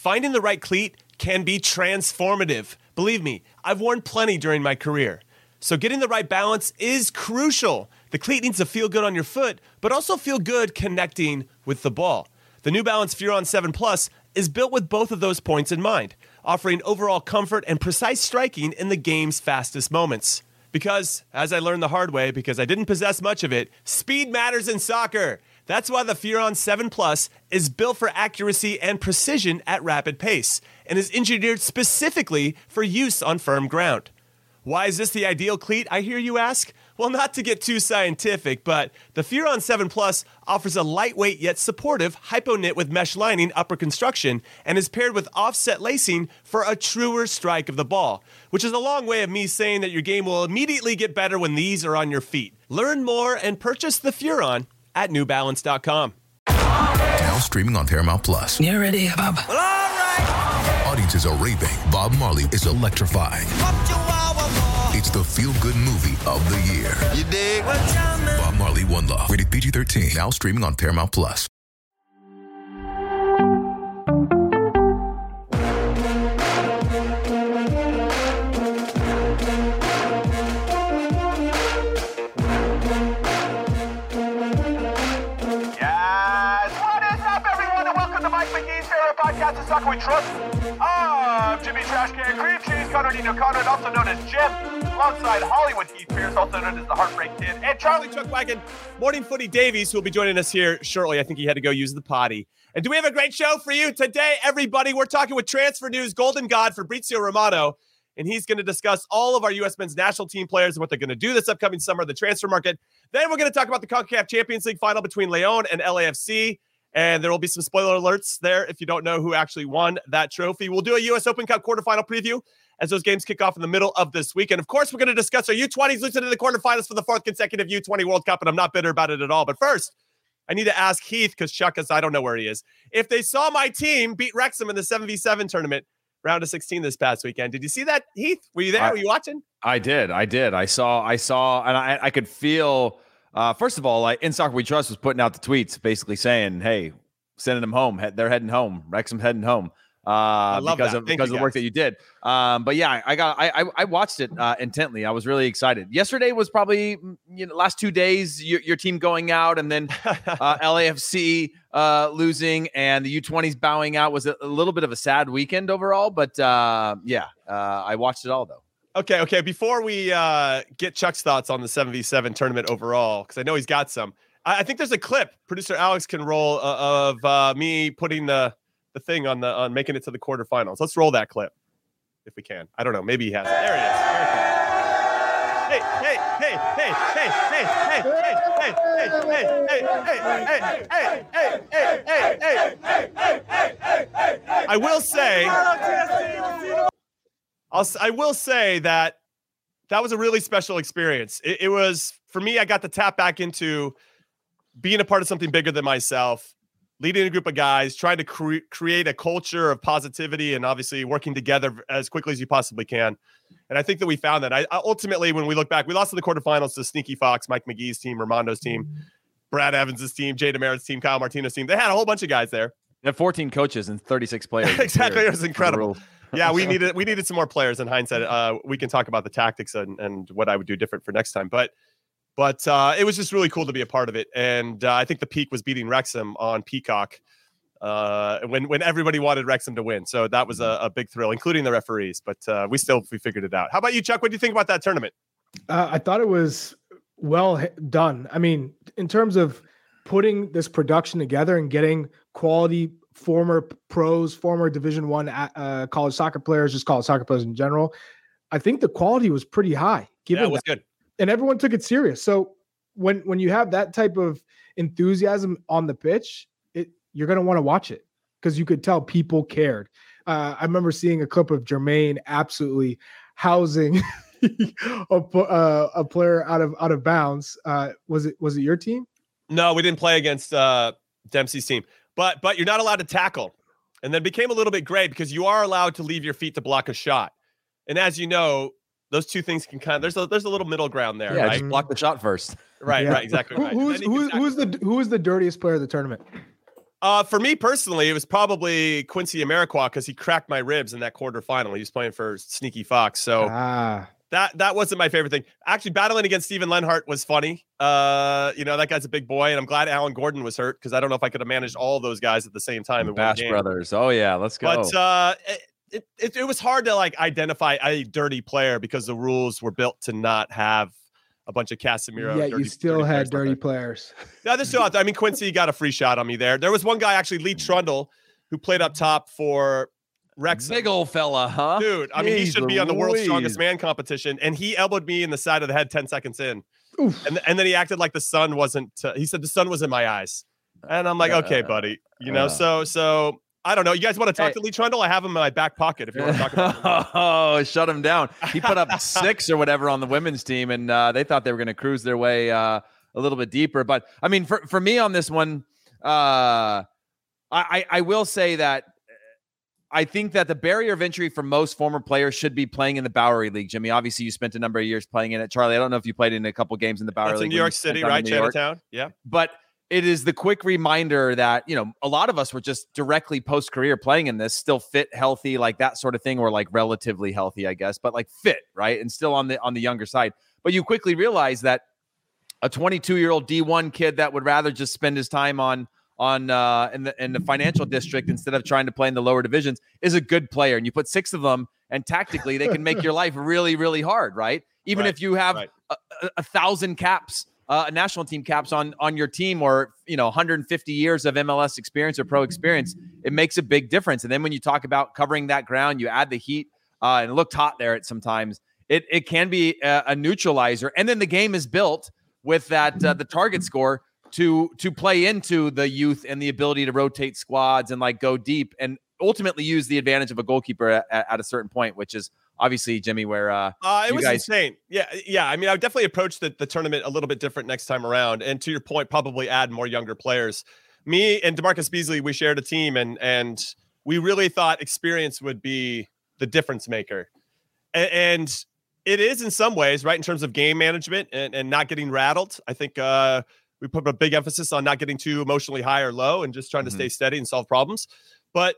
Finding the right cleat can be transformative. Believe me, I've worn plenty during my career. So getting the right balance is crucial. The cleat needs to feel good on your foot, but also feel good connecting with the ball. The New Balance Furon 7 Plus is built with both of those points in mind, offering overall comfort and precise striking in the game's fastest moments. Because, as I learned the hard way, because I didn't possess much of it, speed matters in soccer. That's why the Furon 7 Plus is built for accuracy and precision at rapid pace, and is engineered specifically for use on firm ground. Why is this the ideal cleat, I hear you ask? Well, not to get too scientific, but the Furon 7 Plus offers a lightweight yet supportive hypo-knit with mesh lining upper construction and is paired with offset lacing for a truer strike of the ball, which is a long way of me saying that your game will immediately get better when these are on your feet. Learn more and purchase the Furon at newbalance.com. Now streaming on Paramount Plus. You ready, Bob? Well, all right. Audiences are raving. Bob Marley is electrifying. It's the feel-good movie of the year. You dig? Bob Marley, One Love. Rated PG-13. Now streaming on Paramount Plus. Podcast of Soccer We Trust. I'm Jimmy Trashcan Cream Cheese, Connor Nino Conrad, also known as Jim, alongside Hollywood Heath Pierce, also known as the Heartbreak Kid, and Charlie Chuck Wagon, Morning Footy Davies, who will be joining us here shortly. I think he had to go use the potty. And do we have a great show for you today, everybody? We're talking with Transfer News Golden God Fabrizio Romano, and he's going to discuss all of our U.S. men's national team players and what they're going to do this upcoming summer, the transfer market. Then we're going to talk about the CONCACAF Champions League final between León and LAFC. And there will be some spoiler alerts there if you don't know who actually won that trophy. We'll do a U.S. Open Cup quarterfinal preview as those games kick off in the middle of this week. And, of course, we're going to discuss our U20s losing to the quarterfinals for the fourth consecutive U20 World Cup, and I'm not bitter about it at all. But first, I need to ask Heath, because Chuck is, I don't know where he is, if they saw my team beat Wrexham in the 7v7 tournament, round of 16 this past weekend. Did you see that, Heath? Were you there? Were you watching? I did. I saw, and I could feel, first of all, like In Soccer We Trust was putting out the tweets basically saying, hey, sending them home. They're heading home. Wrexham's heading home because of the work that you did. But yeah, I watched it intently. I was really excited. Yesterday was probably last 2 days your team going out, and then LAFC losing and the U20s bowing out was a little bit of a sad weekend overall. But I watched it all though. Okay. Before we get Chuck's thoughts on the 7v7 tournament overall, because I know he's got some. I think there's a clip producer Alex can roll of me putting the thing on making it to the quarterfinals. Let's roll that clip if we can. I don't know. Maybe he has it. There it is. I will say that was a really special experience. It was, for me, I got to tap back into being a part of something bigger than myself, leading a group of guys, trying to create a culture of positivity and obviously working together as quickly as you possibly can. And I think that we found that. I ultimately, when we look back, we lost in the quarterfinals to Sneaky Fox, Mike McGee's team, Ramondo's team, Brad Evans' team, Jay Demerit's team, Kyle Martino's team. They had a whole bunch of guys there. They had 14 coaches and 36 players. Exactly. It was incredible. Yeah, we needed some more players in hindsight. We can talk about the tactics and what I would do different for next time. But it was just really cool to be a part of it. And I think the peak was beating Wrexham on Peacock when everybody wanted Wrexham to win. So that was a big thrill, including the referees. But we figured it out. How about you, Chuck? What do you think about that tournament? I thought it was well done. I mean, in terms of putting this production together and getting quality former pros, former Division I college soccer players, just college soccer players in general, I think the quality was pretty high. It was good. And everyone took it serious. So when you have that type of enthusiasm on the pitch, you're going to want to watch it because you could tell people cared. I remember seeing a clip of Jermaine absolutely housing a player out of bounds. Was it your team? No, we didn't play against Dempsey's team. But you're not allowed to tackle. And then became a little bit gray because you are allowed to leave your feet to block a shot. And as you know, those two things can kind of there's a little middle ground there. Yeah, right? Just block the shot first. Right, exactly. Right. Who is the dirtiest player of the tournament? For me personally, it was probably Quincy Amarikwa because he cracked my ribs in that quarterfinal. He was playing for Sneaky Fox. So that wasn't my favorite thing. Actually, battling against Steven Lenhart was funny. That guy's a big boy, and I'm glad Alan Gordon was hurt because I don't know if I could have managed all those guys at the same time. Bash Brothers. Oh, yeah. Let's go. But it was hard to like identify a dirty player because the rules were built to not have a bunch of Casemiro. Yeah, you still had dirty players. Yeah, they're still out there. I mean, Quincy got a free shot on me there. There was one guy, actually, Lee Trundle, who played up top for Wrexham. Big old fella, huh? Dude, I mean, he should be on the World's Strongest Man competition, and he elbowed me in the side of the head 10 seconds in. And then he acted like the sun wasn't. He said the sun was in my eyes, and I'm like, okay, buddy, So I don't know. You guys want to talk to Lee Trundle? I have him in my back pocket if you want to talk about him. Oh, shut him down. He put up 6 or whatever on the women's team, and they thought they were going to cruise their way a little bit deeper. But I mean, for me on this one, I will say that I think that the barrier of entry for most former players should be playing in the Bowery League. Jimmy, obviously you spent a number of years playing in it. Charlie, I don't know if you played in a couple games in the Bowery League. In New York City, right? Chinatown. Yeah. But it is the quick reminder that, a lot of us were just directly post-career playing in this, still fit, healthy, like that sort of thing, or like relatively healthy, I guess, but like fit, right? And still on the younger side. But you quickly realize that a 22-year-old D1 kid that would rather just spend his time in the financial district instead of trying to play in the lower divisions is a good player. And you put 6 of them, and tactically they can make your life really, really hard, right? Even if you have 1,000 caps, national team caps on your team, or 150 years of MLS experience or pro experience, it makes a big difference. And then when you talk about covering that ground, you add the heat, and it looked hot there at sometimes. It can be a neutralizer. And then the game is built with that the target score to play into the youth and the ability to rotate squads and like go deep and ultimately use the advantage of a goalkeeper at a certain point, which is obviously, Jimmy, where it was insane. Yeah. I mean, I would definitely approach the tournament a little bit different next time around. And to your point, probably add more younger players. Me and DeMarcus Beasley, we shared a team, and we really thought experience would be the difference maker. And it is in some ways, right, in terms of game management and not getting rattled. I think we put a big emphasis on not getting too emotionally high or low and just trying to stay steady and solve problems. But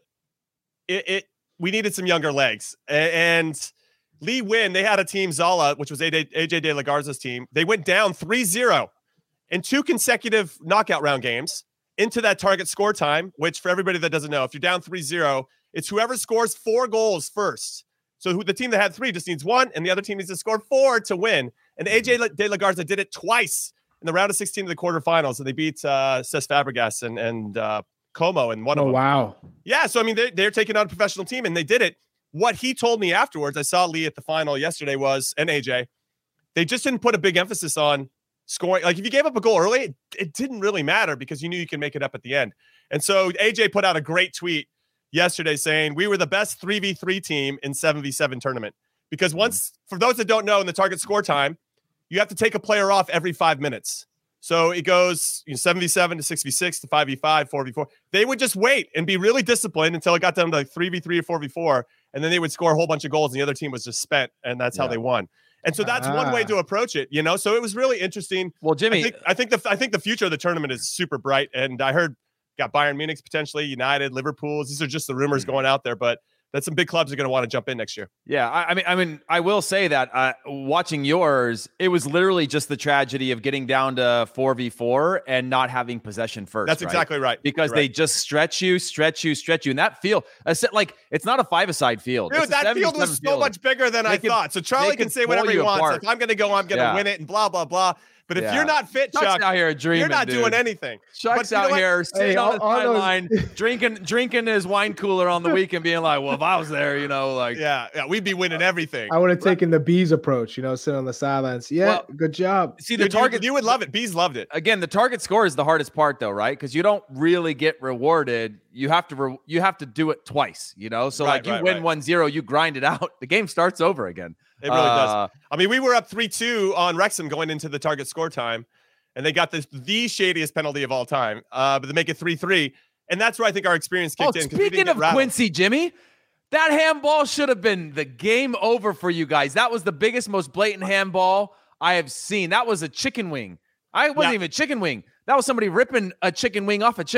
we needed some younger legs. And Lee Win, they had a team, Zala, which was AJ De La Garza's team. They went down 3-0 in 2 consecutive knockout round games into that target score time, which for everybody that doesn't know, if you're down 3-0, it's whoever scores 4 goals first. So the team that had 3 just needs 1, and the other team needs to score 4 to win. And AJ De La Garza did it twice in the round of 16 of the quarterfinals, and they beat Cesc Fabregas and Como and one of them. Oh, wow. Yeah, so I mean, they're taking on a professional team, and they did it. What he told me afterwards, I saw Lee at the final yesterday and AJ, they just didn't put a big emphasis on scoring. Like, if you gave up a goal early, it didn't really matter because you knew you can make it up at the end. And so AJ put out a great tweet yesterday saying, we were the best 3v3 team in 7v7 tournament. Because for those that don't know, in the target score time, you have to take a player off every 5 minutes. So it goes 7v7 to 6v6 to 5v5, 4v4. They would just wait and be really disciplined until it got down to like 3v3 or 4v4. And then they would score a whole bunch of goals and the other team was just spent. And that's how they won. And so that's one way to approach it, So it was really interesting. Well, Jimmy, I think the future of the tournament is super bright. And I heard got Bayern Munich potentially, United, Liverpool. These are just the rumors going out there, but that some big clubs are going to want to jump in next year. Yeah, I mean, I will say that watching yours, it was literally just the tragedy of getting down to 4v4 and not having possession first. That's exactly right. Because they just stretch you, and that field, like it's not a 5-a-side field. Dude, that field was so much bigger than I thought. So Charlie can say whatever he wants. If I'm going to go, I'm going to win it, and blah blah blah. But if you're not fit, Chuck, out here dreaming, you're not doing anything. Chuck's out here sitting on the sideline, drinking his wine cooler on the weekend, being like, well, if I was there, yeah, we'd be winning everything. I would have taken the Bees approach, sitting on the sidelines. Yeah, good job. See, the target, you would love it. Bees loved it. Again, the target score is the hardest part, though, right? Because you don't really get rewarded. You have to do it twice, So you win 1-0, you grind it out. The game starts over again. It really does. I mean, we were up 3-2 on Wrexham going into the target score time, and they got the shadiest penalty of all time. But they make it 3-3, and that's where I think our experience kicked in. Speaking of Quincy, Jimmy, that handball should have been the game over for you guys. That was the biggest, most blatant handball I have seen. That was a chicken wing. I wasn't even a chicken wing. That was somebody ripping a chicken wing off a chicken.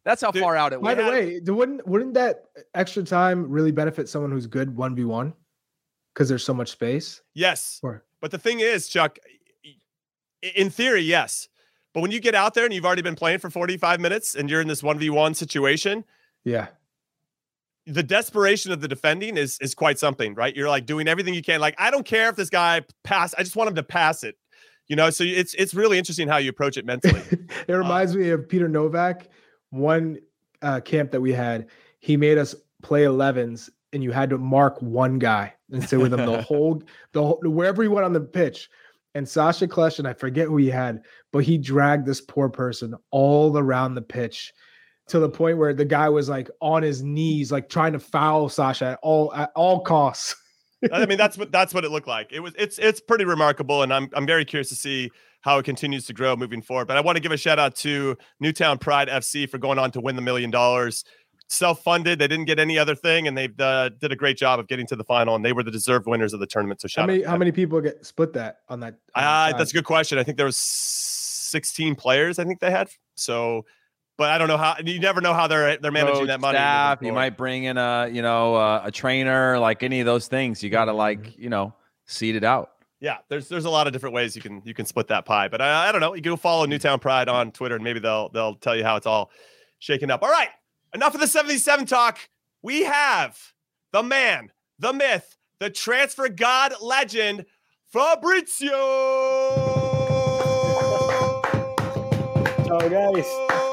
That's how far out it By went. the way, wouldn't that extra time really benefit someone who's good 1v1 because there's so much space? Yes. But the thing is, Chuck, in theory, yes. But when you get out there and you've already been playing for 45 minutes and you're in this 1v1 situation, yeah, the desperation of the defending is quite something, right? You're like doing everything you can. Like, I don't care if this guy pass. I just want him to pass it. You know, so it's really interesting how you approach it mentally. It reminds me of Peter Novak. One camp that we had, he made us play 11s, and you had to mark one guy and stay with him the whole wherever he went on the pitch. And Sasha Klesch, and I forget who he had, but he dragged this poor person all around the pitch to the point where the guy was like on his knees, like trying to foul Sasha at all costs. I mean, that's what it looked like. It's pretty remarkable, and I'm very curious to see how it continues to grow moving forward. But I want to give a shout out to Newtown Pride FC for going on to win the $1 million. Self-funded, they didn't get any other thing, and they did a great job of getting to the final, and they were the deserved winners of the tournament. So how many people get split that on that? That's a good question. I think there was 16 players. I think they had. So, but I don't know how. You never know how they're managing that money. Staff, you might bring in a trainer, like any of those things. You got to seed it out. Yeah, there's a lot of different ways you can split that pie. But I don't know. You go follow Newtown Pride on Twitter, and maybe they'll tell you how it's all shaken up. All right. Enough of the 77 talk. We have the man, the myth, the transfer god legend, Fabrizio. Ciao, guys.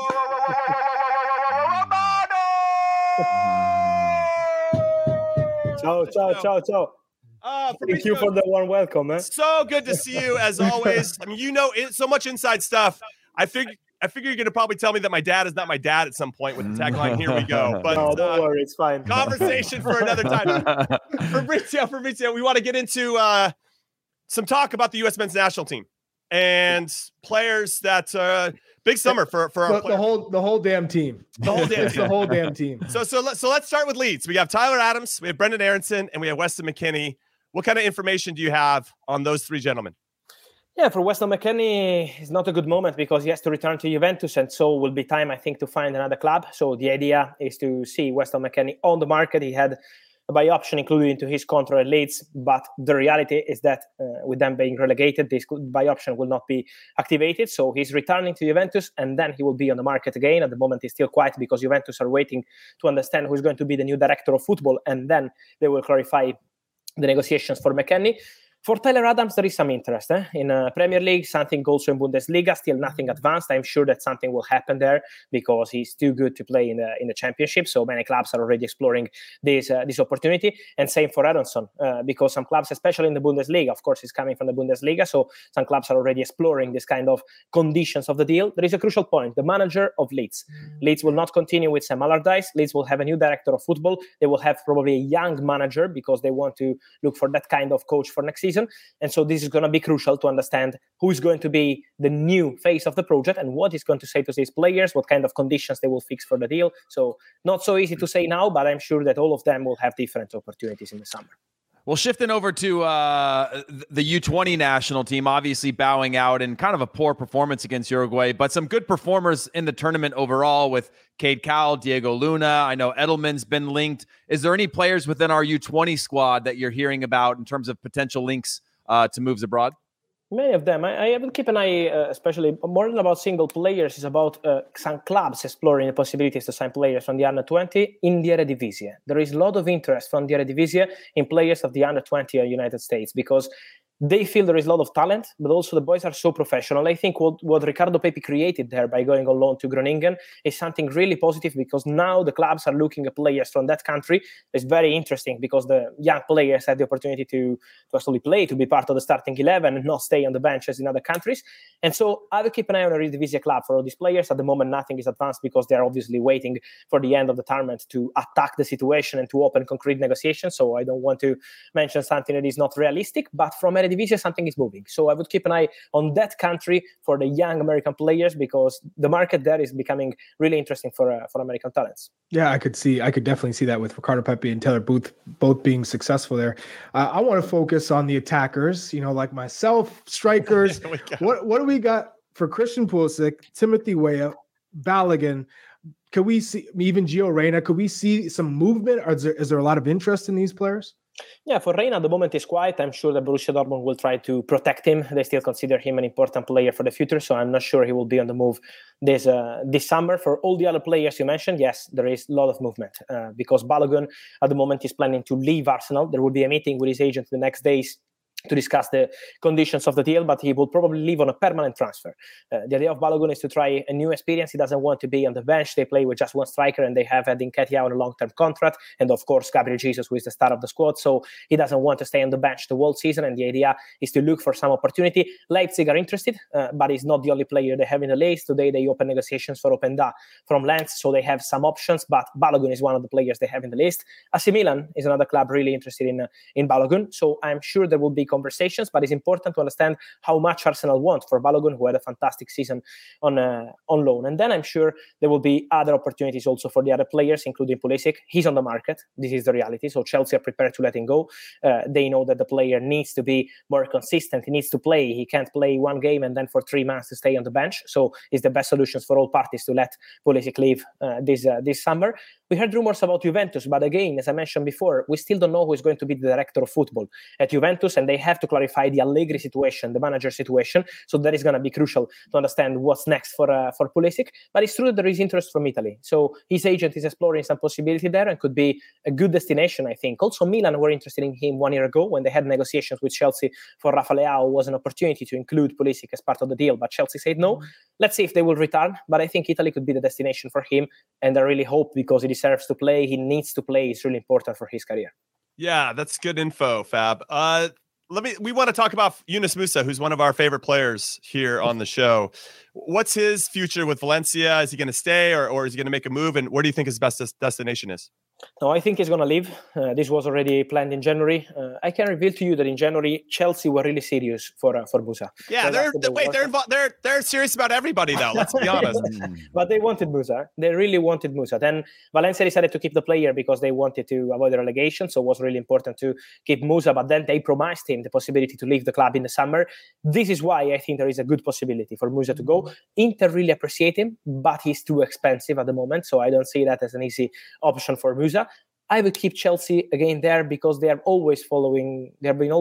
Ciao. Thank you for the warm welcome. So good to see you as always. I mean, so much inside stuff. I figure you're going to probably tell me that my dad is not my dad at some point with the tagline, here we go. But no, don't worry, it's fine. Conversation for another time. Fabrizio, we want to get into some talk about the U.S. men's national team and players that big summer for our the whole damn team. The whole damn team. So let's start with Leeds. We have Tyler Adams, we have Brendan Aronson, and we have Weston McKennie. What kind of information do you have on those three gentlemen? Yeah, for Weston McKennie, it's not a good moment because he has to return to Juventus, and so will be time, I think, to find another club. So the idea is to see Weston McKennie on the market. He had a buy option included into his contract at Leeds, but the reality is that with them being relegated, this buy option will not be activated. So he's returning to Juventus, and then he will be on the market again. At the moment, he's still quiet because Juventus are waiting to understand who's going to be the new director of football, and then they will clarify the negotiations for McKennie. For Tyler Adams, there is some interest in Premier League, something also in Bundesliga, still nothing advanced. I'm sure that something will happen there because he's too good to play in the Championship. So many clubs are already exploring this opportunity. And same for Aronson, because some clubs, especially in the Bundesliga, of course, he's coming from the Bundesliga, so some clubs are already exploring this kind of conditions of the deal. There is a crucial point. The manager of Leeds. Leeds will not continue with Sam Allardyce. Leeds will have a new director of football. They will have probably a young manager because they want to look for that kind of coach for next season. And so this is going to be crucial to understand who is going to be the new face of the project and what he's going to say to these players, what kind of conditions they will fix for the deal. So not so easy to say now, but I'm sure that all of them will have different opportunities in the summer. Well, shifting over to the U20 national team, obviously bowing out in kind of a poor performance against Uruguay, but some good performers in the tournament overall with Cade Cowell, Diego Luna. I know Edelman's been linked. Is there any players within our U20 squad that you're hearing about in terms of potential links to moves abroad? Many of them. I will keep an eye, especially more than about single players, is about some clubs exploring the possibilities to sign players from the Under-20 in the Eredivisie. There is a lot of interest from the Eredivisie in players of the Under-20 United States because they feel there is a lot of talent, but also the boys are so professional. I think what Ricardo Pepi created there by going on loan to Groningen is something really positive because now the clubs are looking at players from that country. It's very interesting because the young players have the opportunity to actually play, to be part of the starting 11 and not stay on the benches in other countries. And so I will keep an eye on a Eredivisie club for all these players. At the moment, nothing is advanced because they're obviously waiting for the end of the tournament to attack the situation and to open concrete negotiations. So I don't want to mention something that is not realistic, but from Eredivisie, something is moving. So I would keep an eye on that country for the young American players because the market there is becoming really interesting for American talents. Yeah, I could definitely see that with Ricardo Pepi and Taylor Booth both being successful there. I want to focus on the attackers, like myself, strikers. What do we got for Christian Pulisic, Timothy Weah, Balogun? Could we see even Gio Reyna? Could we see some movement? Or is there a lot of interest in these players? Yeah, for Reyna, at the moment is quiet. I'm sure that Borussia Dortmund will try to protect him. They still consider him an important player for the future, so I'm not sure he will be on the move this summer. For all the other players you mentioned, yes, there is a lot of movement because Balogun at the moment is planning to leave Arsenal. There will be a meeting with his agent the next days to discuss the conditions of the deal, but he will probably leave on a permanent transfer. The idea of Balogun is to try a new experience. He doesn't want to be on the bench. They play with just one striker, and they have Edin Nketiah on a long-term contract, and of course, Gabriel Jesus, who is the star of the squad, so he doesn't want to stay on the bench the whole season, and the idea is to look for some opportunity. Leipzig are interested, but he's not the only player they have in the list. Today, they open negotiations for Openda from Lens, so they have some options, but Balogun is one of the players they have in the list. AC Milan is another club really interested in Balogun, so I'm sure there will be conversations, but it's important to understand how much Arsenal want for Balogun, who had a fantastic season on loan. And then I'm sure there will be other opportunities also for the other players, including Pulisic. He's on the market. This is the reality. So Chelsea are prepared to let him go. They know that the player needs to be more consistent. He needs to play. He can't play one game and then for 3 months to stay on the bench. So it's the best solutions for all parties to let Pulisic leave this summer. We heard rumors about Juventus, but again, as I mentioned before, we still don't know who is going to be the director of football at Juventus, and they have to clarify the Allegri situation, the manager situation. So that is going to be crucial to understand what's next for Pulisic. But it's true that there is interest from Italy. So his agent is exploring some possibility there and could be a good destination, I think. Also, Milan were interested in him 1 year ago when they had negotiations with Chelsea for Rafa Leao. Was an opportunity to include Pulisic as part of the deal, but Chelsea said no. Let's see if they will return. But I think Italy could be the destination for him, and I really hope, because he deserves to play. He needs to play. It's really important for his career. Yeah, that's good info, Fab. We want to talk about Yunus Musa, who's one of our favorite players here on the show. What's his future with Valencia? Is he going to stay or is he going to make a move? And where do you think his best destination is? No, I think he's going to leave. This was already planned in January. I can reveal to you that in January, Chelsea were really serious for Musa. Yeah, they're serious about everybody, though. Let's be honest. But they wanted Musa. They really wanted Musa. Then Valencia decided to keep the player because they wanted to avoid the relegation. So it was really important to keep Musa. But then they promised him the possibility to leave the club in the summer. This is why I think there is a good possibility for Musa to go. Inter really appreciate him, but he's too expensive at the moment. So I don't see that as an easy option for Musa. I would keep Chelsea again there because they have been always following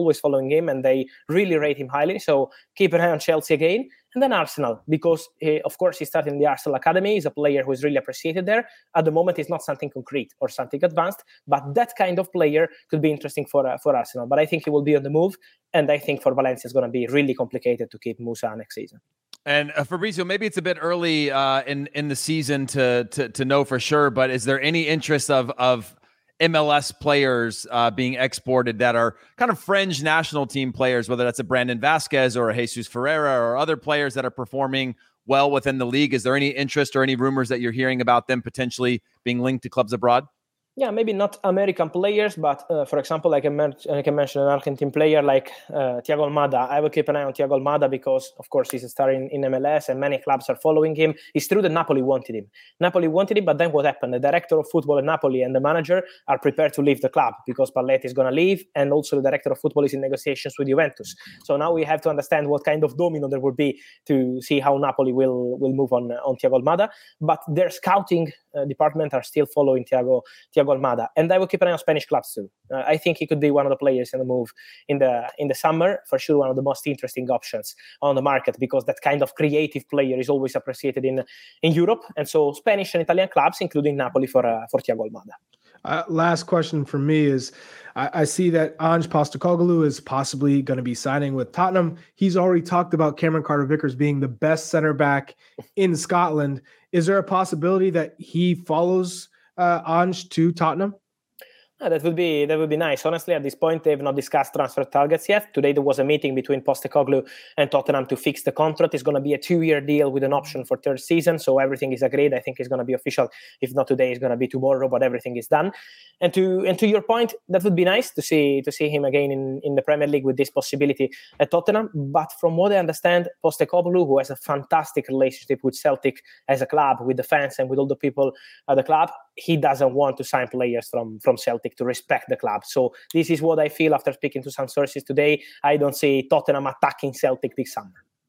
him and they really rate him highly. So keep an eye on Chelsea again. And then Arsenal, because of course he started in the Arsenal Academy. He's a player who is really appreciated there. At the moment, it's not something concrete or something advanced, but that kind of player could be interesting for Arsenal. But I think he will be on the move. And I think for Valencia, it's going to be really complicated to keep Musa next season. And Fabrizio, maybe it's a bit early in the season to know for sure, but is there any interest of MLS players being exported that are kind of fringe national team players, whether that's a Brandon Vasquez or a Jesus Ferreira or other players that are performing well within the league? Is there any interest or any rumors that you're hearing about them potentially being linked to clubs abroad? Yeah, maybe not American players, but for example, I can mention an Argentine player like Thiago Almada. I will keep an eye on Thiago Almada because, of course, he's a star in MLS and many clubs are following him. It's true that Napoli wanted him. But then what happened? The director of football at Napoli and the manager are prepared to leave the club because Spalletti is going to leave, and also the director of football is in negotiations with Juventus. So now we have to understand what kind of domino there will be to see how Napoli will move on Thiago Almada. But their scouting department are still following Thiago Almada, and I will keep an eye on Spanish clubs too. I think he could be one of the players in the move in the summer, for sure. One of the most interesting options on the market because that kind of creative player is always appreciated in Europe, and so Spanish and Italian clubs, including Napoli, for Thiago Almada. Last question for me is, I see that Ange Postecoglou is possibly going to be signing with Tottenham. He's already talked about Cameron Carter-Vickers being the best center back in Scotland. Is there a possibility that he follows Ange to Tottenham? That would be nice. Honestly, at this point, they've not discussed transfer targets yet. Today, there was a meeting between Postecoglou and Tottenham to fix the contract. It's going to be a 2-year deal with an option for third season. So everything is agreed. I think it's going to be official. If not today, it's going to be tomorrow, but everything is done. And to your point, that would be nice to see him again in the Premier League with this possibility at Tottenham. But from what I understand, Postecoglou, who has a fantastic relationship with Celtic as a club, with the fans and with all the people at the club, he doesn't want to sign players from Celtic to respect the club. So this is what I feel after speaking to some sources today. I don't see Tottenham attacking Celtic this summer.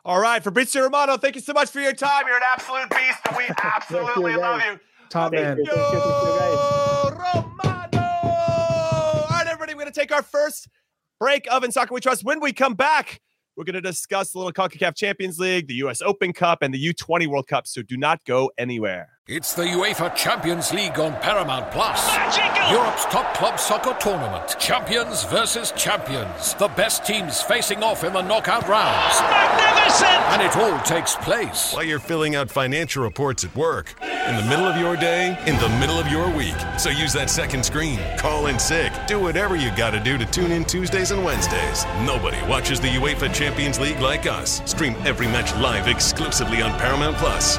All right, Fabrizio Romano, thank you so much for your time. You're an absolute beast, and we absolutely love you. Top man. Thank you, guys. Romano! All right, everybody, we're going to take our first break of In Soccer We Trust. When we come back, we're going to discuss the little CONCACAF Champions League, the U.S. Open Cup, and the U20 World Cup, so do not go anywhere. It's the UEFA Champions League on Paramount Plus. Europe's top club soccer tournament. Champions versus champions. The best teams facing off in the knockout rounds. Magnificent! And it all takes place while you're filling out financial reports at work, in the middle of your day, in the middle of your week. So use that second screen. Call in sick. Do whatever you got to do to tune in Tuesdays and Wednesdays. Nobody watches the UEFA Champions League like us. Stream every match live exclusively on Paramount Plus.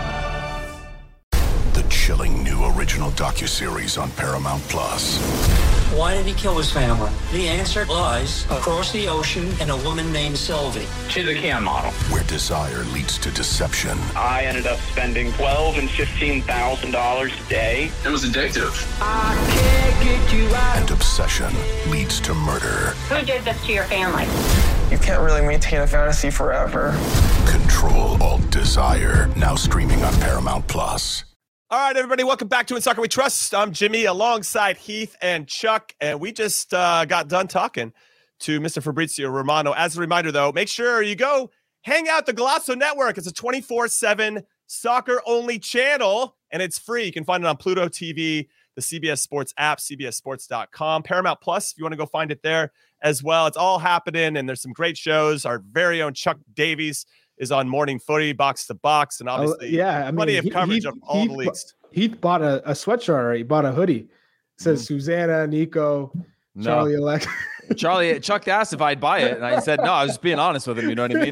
The chilling new original docuseries on Paramount Plus. Why did he kill his family? The answer lies across the ocean in a woman named Sylvie. She's a Can model. Where desire leads to deception. I ended up spending $12,000 and $15,000 a day. It was addictive. I can't get you out. And obsession leads to murder. Who did this to your family? You can't really maintain a fantasy forever. Control Alt Desire. Now streaming on Paramount Plus. All right, everybody, welcome back to In Soccer We Trust. I'm Jimmy alongside Heath and Chuck, and we just got done talking to Mr. Fabrizio Romano. As a reminder, though, make sure you go hang out the Golazo Network. It's a 24/7 soccer-only channel, and it's free. You can find it on Pluto TV, the CBS Sports app, cbssports.com, Paramount Plus, if you want to go find it there as well. It's all happening, and there's some great shows. Our very own Chuck Davies is on Morning Footy, Box to Box, and obviously plenty of coverage of all the leagues. Heath bought a sweatshirt already. He bought a hoodie. It says Susanna, Nico, Charlie, Alex. Chuck asked if I'd buy it, and I said no. I was just being honest with him. You know what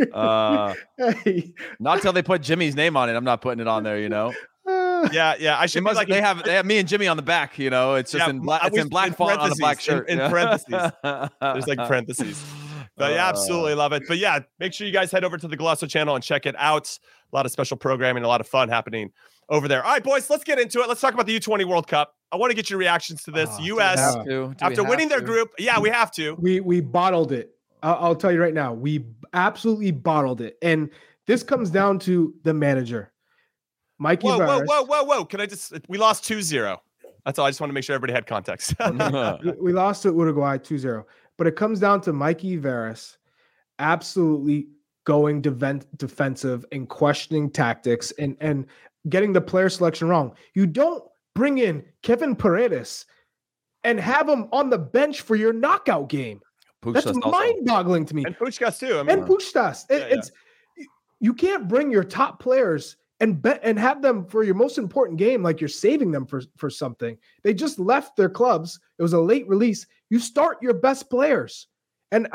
I mean? Not till they put Jimmy's name on it. I'm not putting it on there. You know. Yeah. I should be like they have me and Jimmy on the back. You know, it's just in black font on a black shirt. In parentheses. There's like parentheses. But yeah, absolutely love it. But yeah, make sure you guys head over to the Golazo channel and check it out. A lot of special programming, a lot of fun happening over there. All right, boys, let's get into it. Let's talk about the U20 World Cup. I want to get your reactions to this. U.S. after winning their group. Yeah, we have to. We bottled it. I'll tell you right now. We absolutely bottled it. And this comes down to the manager, Mikey Vargas. Whoa. We lost 2-0. That's all. I just want to make sure everybody had context. We lost to Uruguay 2-0. But it comes down to Mikey Vargas absolutely going defensive and questioning tactics and getting the player selection wrong. You don't bring in Kevin Paredes and have him on the bench for your knockout game. That's mind-boggling to me. And Puskás too. And Puskás. You can't bring your top players and have them for your most important game like you're saving them for something. They just left their clubs. It was a late release. You start your best players. And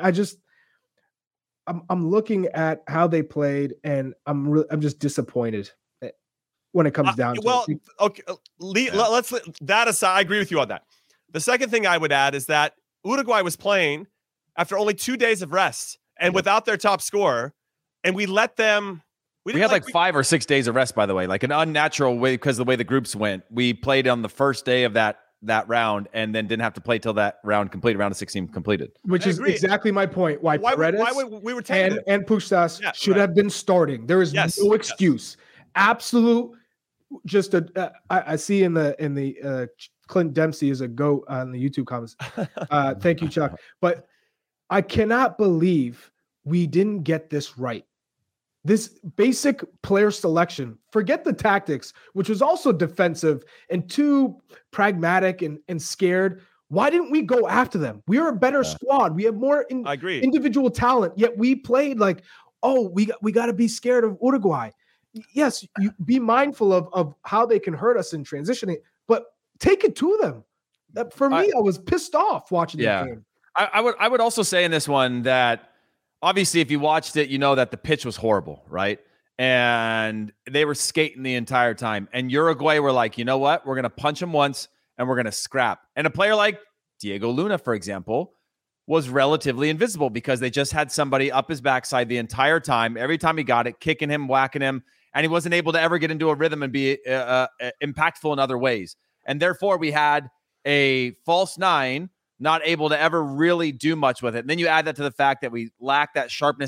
I'm looking at how they played, and I'm just disappointed when it comes down to it. Okay, let's that aside. I agree with you on that. The second thing I would add is that Uruguay was playing after only 2 days of rest and without their top scorer, and we let them. We had like 5 or 6 days of rest, by the way, like an unnatural way because of the way the groups went. We played on the first day of that round and then didn't have to play till that round completed, round of 16 completed. Which is exactly my point. Why Paredes we were and Puskás should have been starting. There is no excuse. Absolute. Just I see in the Clint Dempsey is a goat on the YouTube comments. Thank you, Chuck. But I cannot believe we didn't get this right. This basic player selection, forget the tactics, which was also defensive and too pragmatic and scared. Why didn't we go after them? We are a better squad. We have more individual talent, yet we played like, we got to be scared of Uruguay. Yes, you be mindful of how they can hurt us in transitioning, but take it to them. For me, I was pissed off watching the game. I would also say in this one that obviously, if you watched it, you know that the pitch was horrible, right? And they were skating the entire time. And Uruguay were like, you know what? We're going to punch them once and we're going to scrap. And a player like Diego Luna, for example, was relatively invisible because they just had somebody up his backside the entire time. Every time he got it, kicking him, whacking him. And he wasn't able to ever get into a rhythm and be impactful in other ways. And therefore, we had a false nine not able to ever really do much with it. And then you add that to the fact that we lack that sharpness. And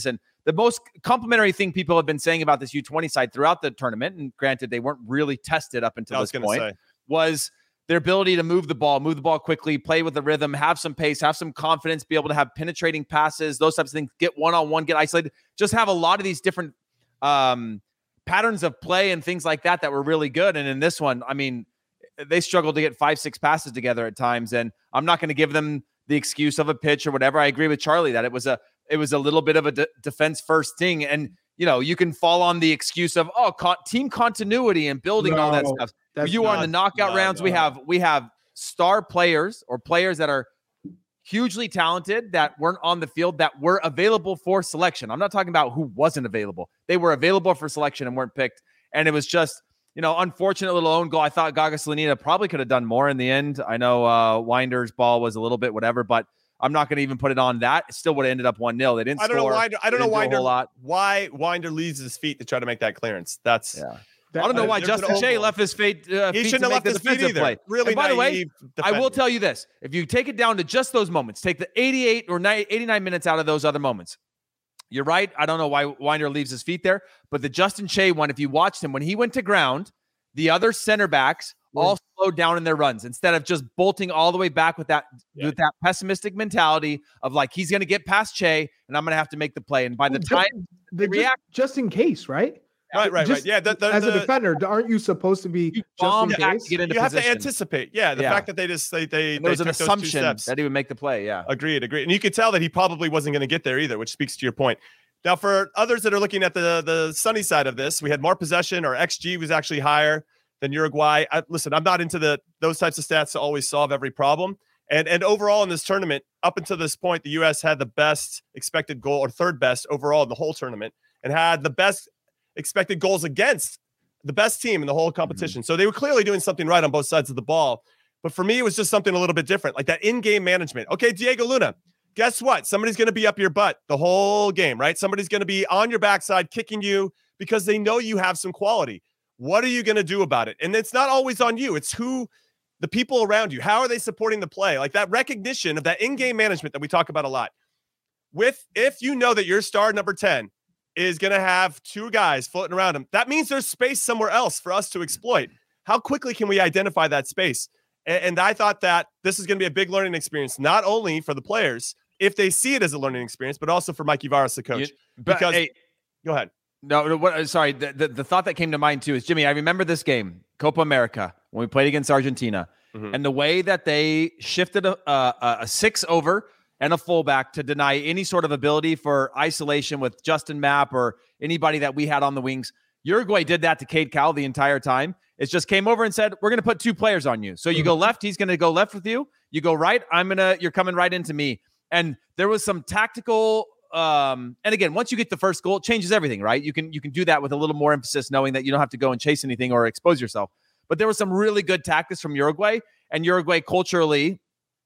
the most complimentary thing people have been saying about this U20 side throughout the tournament, and granted, they weren't really tested up until this point, was their ability to move the ball quickly, play with the rhythm, have some pace, have some confidence, be able to have penetrating passes, those types of things, get one-on-one, get isolated, just have a lot of these different patterns of play and things like that were really good. And in this one, I mean, they struggled to get 5-6 passes together at times. And I'm not going to give them the excuse of a pitch or whatever. I agree with Charlie that it was a little bit of a defense first thing. And, you know, you can fall on the excuse of, team continuity and building all that stuff. You are in the knockout rounds. We have star players or players that are hugely talented that weren't on the field that were available for selection. I'm not talking about who wasn't available. They were available for selection and weren't picked. And it was just, you know, unfortunate little own goal. I thought Gaga Slonina probably could have done more in the end. I know Winder's ball was a little bit whatever, but I'm not going to even put it on that. It still would have ended up 1-0. They didn't score. I don't know why Winder leaves his feet to try to make that clearance. That's I don't know why Justin Shea left his feet. He shouldn't have left his feet either. Play. Really, and by the way, I will tell you this: if you take it down to just those moments, take the 88 or 89 minutes out of those other moments. You're right. I don't know why Winder leaves his feet there, but the Justin Shea one, if you watched him when he went to ground, the other center backs all slowed down in their runs instead of just bolting all the way back with that pessimistic mentality of like he's going to get past Shea and I'm going to have to make the play. And by the time they react, just in case, right? Right. Yeah, as a defender, aren't you supposed to be just in case? You have to anticipate. Yeah, the fact that they there was an assumption that he would make the play. Yeah, agreed. And you could tell that he probably wasn't going to get there either, which speaks to your point. Now, for others that are looking at the sunny side of this, we had more possession. Our XG was actually higher than Uruguay. Listen, I'm not into those types of stats to always solve every problem. And overall in this tournament, up until this point, the U.S. had the best expected goal, or third best overall in the whole tournament, and had the best expected goals against the best team in the whole competition. Mm-hmm. So they were clearly doing something right on both sides of the ball. But for me, it was just something a little bit different, like that in-game management. Okay, Diego Luna, guess what? Somebody's going to be up your butt the whole game, right? Somebody's going to be on your backside kicking you because they know you have some quality. What are you going to do about it? And it's not always on you. It's the people around you. How are they supporting the play? Like that recognition of that in-game management that we talk about a lot. If you know that your star number 10 is going to have two guys floating around him, that means there's space somewhere else for us to exploit. How quickly can we identify that space? And I thought that this is going to be a big learning experience, not only for the players, if they see it as a learning experience, but also for Mikey Varas, the coach. Go ahead. No, sorry. The thought that came to mind too is, Jimmy, I remember this game, Copa America, when we played against Argentina, and the way that they shifted a 6 over and a fullback to deny any sort of ability for isolation with Justin Mapp or anybody that we had on the wings. Uruguay did that to Cade Cowell the entire time. It just came over and said, we're going to put 2 players on you. So you go left, he's going to go left with you. You go right, you're coming right into me. And there was some tactical, and again, once you get the first goal, it changes everything, right? You can do that with a little more emphasis, knowing that you don't have to go and chase anything or expose yourself. But there was some really good tactics from Uruguay, and Uruguay culturally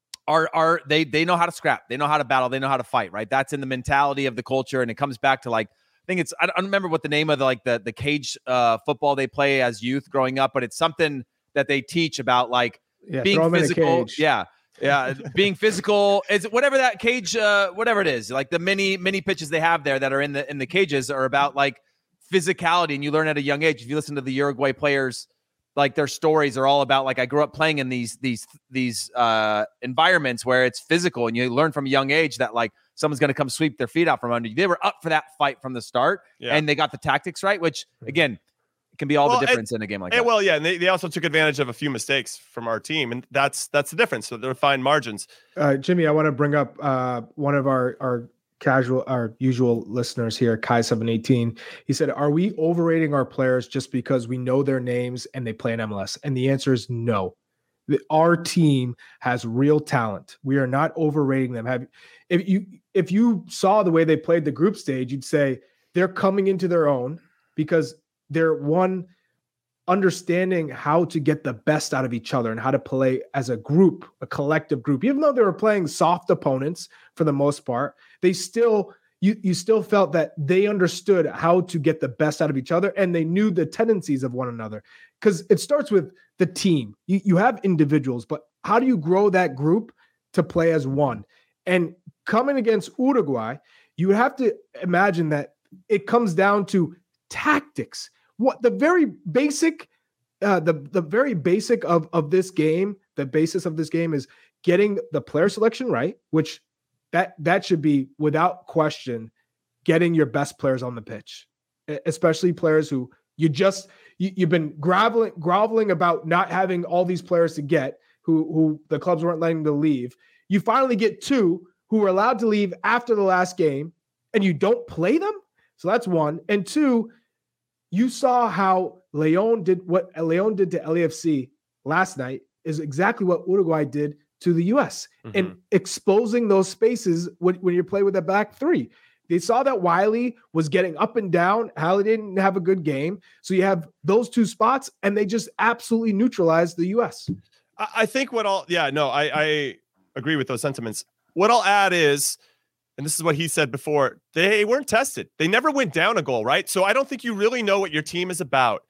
they know how to scrap, they know how to battle, they know how to fight, right? That's in the mentality of the culture, and it comes back to like, I don't remember what the name of the cage football they play as youth growing up, but it's something that they teach about like being physical. Being physical is whatever that cage, whatever it is, like the mini pitches they have there that are in the cages are about like physicality, and you learn at a young age. If you listen to the Uruguay players, like their stories are all about like, I grew up playing in these environments where it's physical, and you learn from a young age that like someone's going to come sweep their feet out from under you. They were up for that fight from the start, and they got the tactics right, which again can be all the difference in a game like that. Well, yeah, and they also took advantage of a few mistakes from our team, and that's the difference. So they're fine margins. Jimmy, I want to bring up one of our usual listeners here, Kai718. He said, are we overrating our players just because we know their names and they play in MLS? And the answer is no. Our team has real talent. We are not overrating them. If you saw the way they played the group stage, you'd say they're coming into their own because they're understanding how to get the best out of each other and how to play as a group, a collective group. Even though they were playing soft opponents for the most part, they still, you still felt that they understood how to get the best out of each other, and they knew the tendencies of one another. Because it starts with the team. You have individuals, but how do you grow that group to play as one? And coming against Uruguay, you would have to imagine that it comes down to tactics. What the very basic, the very basic of this game, the basis of this game is getting the player selection right, which that should be without question getting your best players on the pitch, especially players who you've been groveling about not having all these players to get, who the clubs weren't letting to leave. You finally get 2 who were allowed to leave after the last game, and you don't play them. So that's 1. And 2, you saw how Leon did what Leon did to LAFC last night is exactly what Uruguay did to the U.S. and exposing those spaces when you play with a back 3. They saw that Wiley was getting up and down. Halle didn't have a good game. So you have those 2 spots, and they just absolutely neutralized the U.S. I think I agree with those sentiments. What I'll add is, and this is what he said before, they weren't tested. They never went down a goal, right? So I don't think you really know what your team is about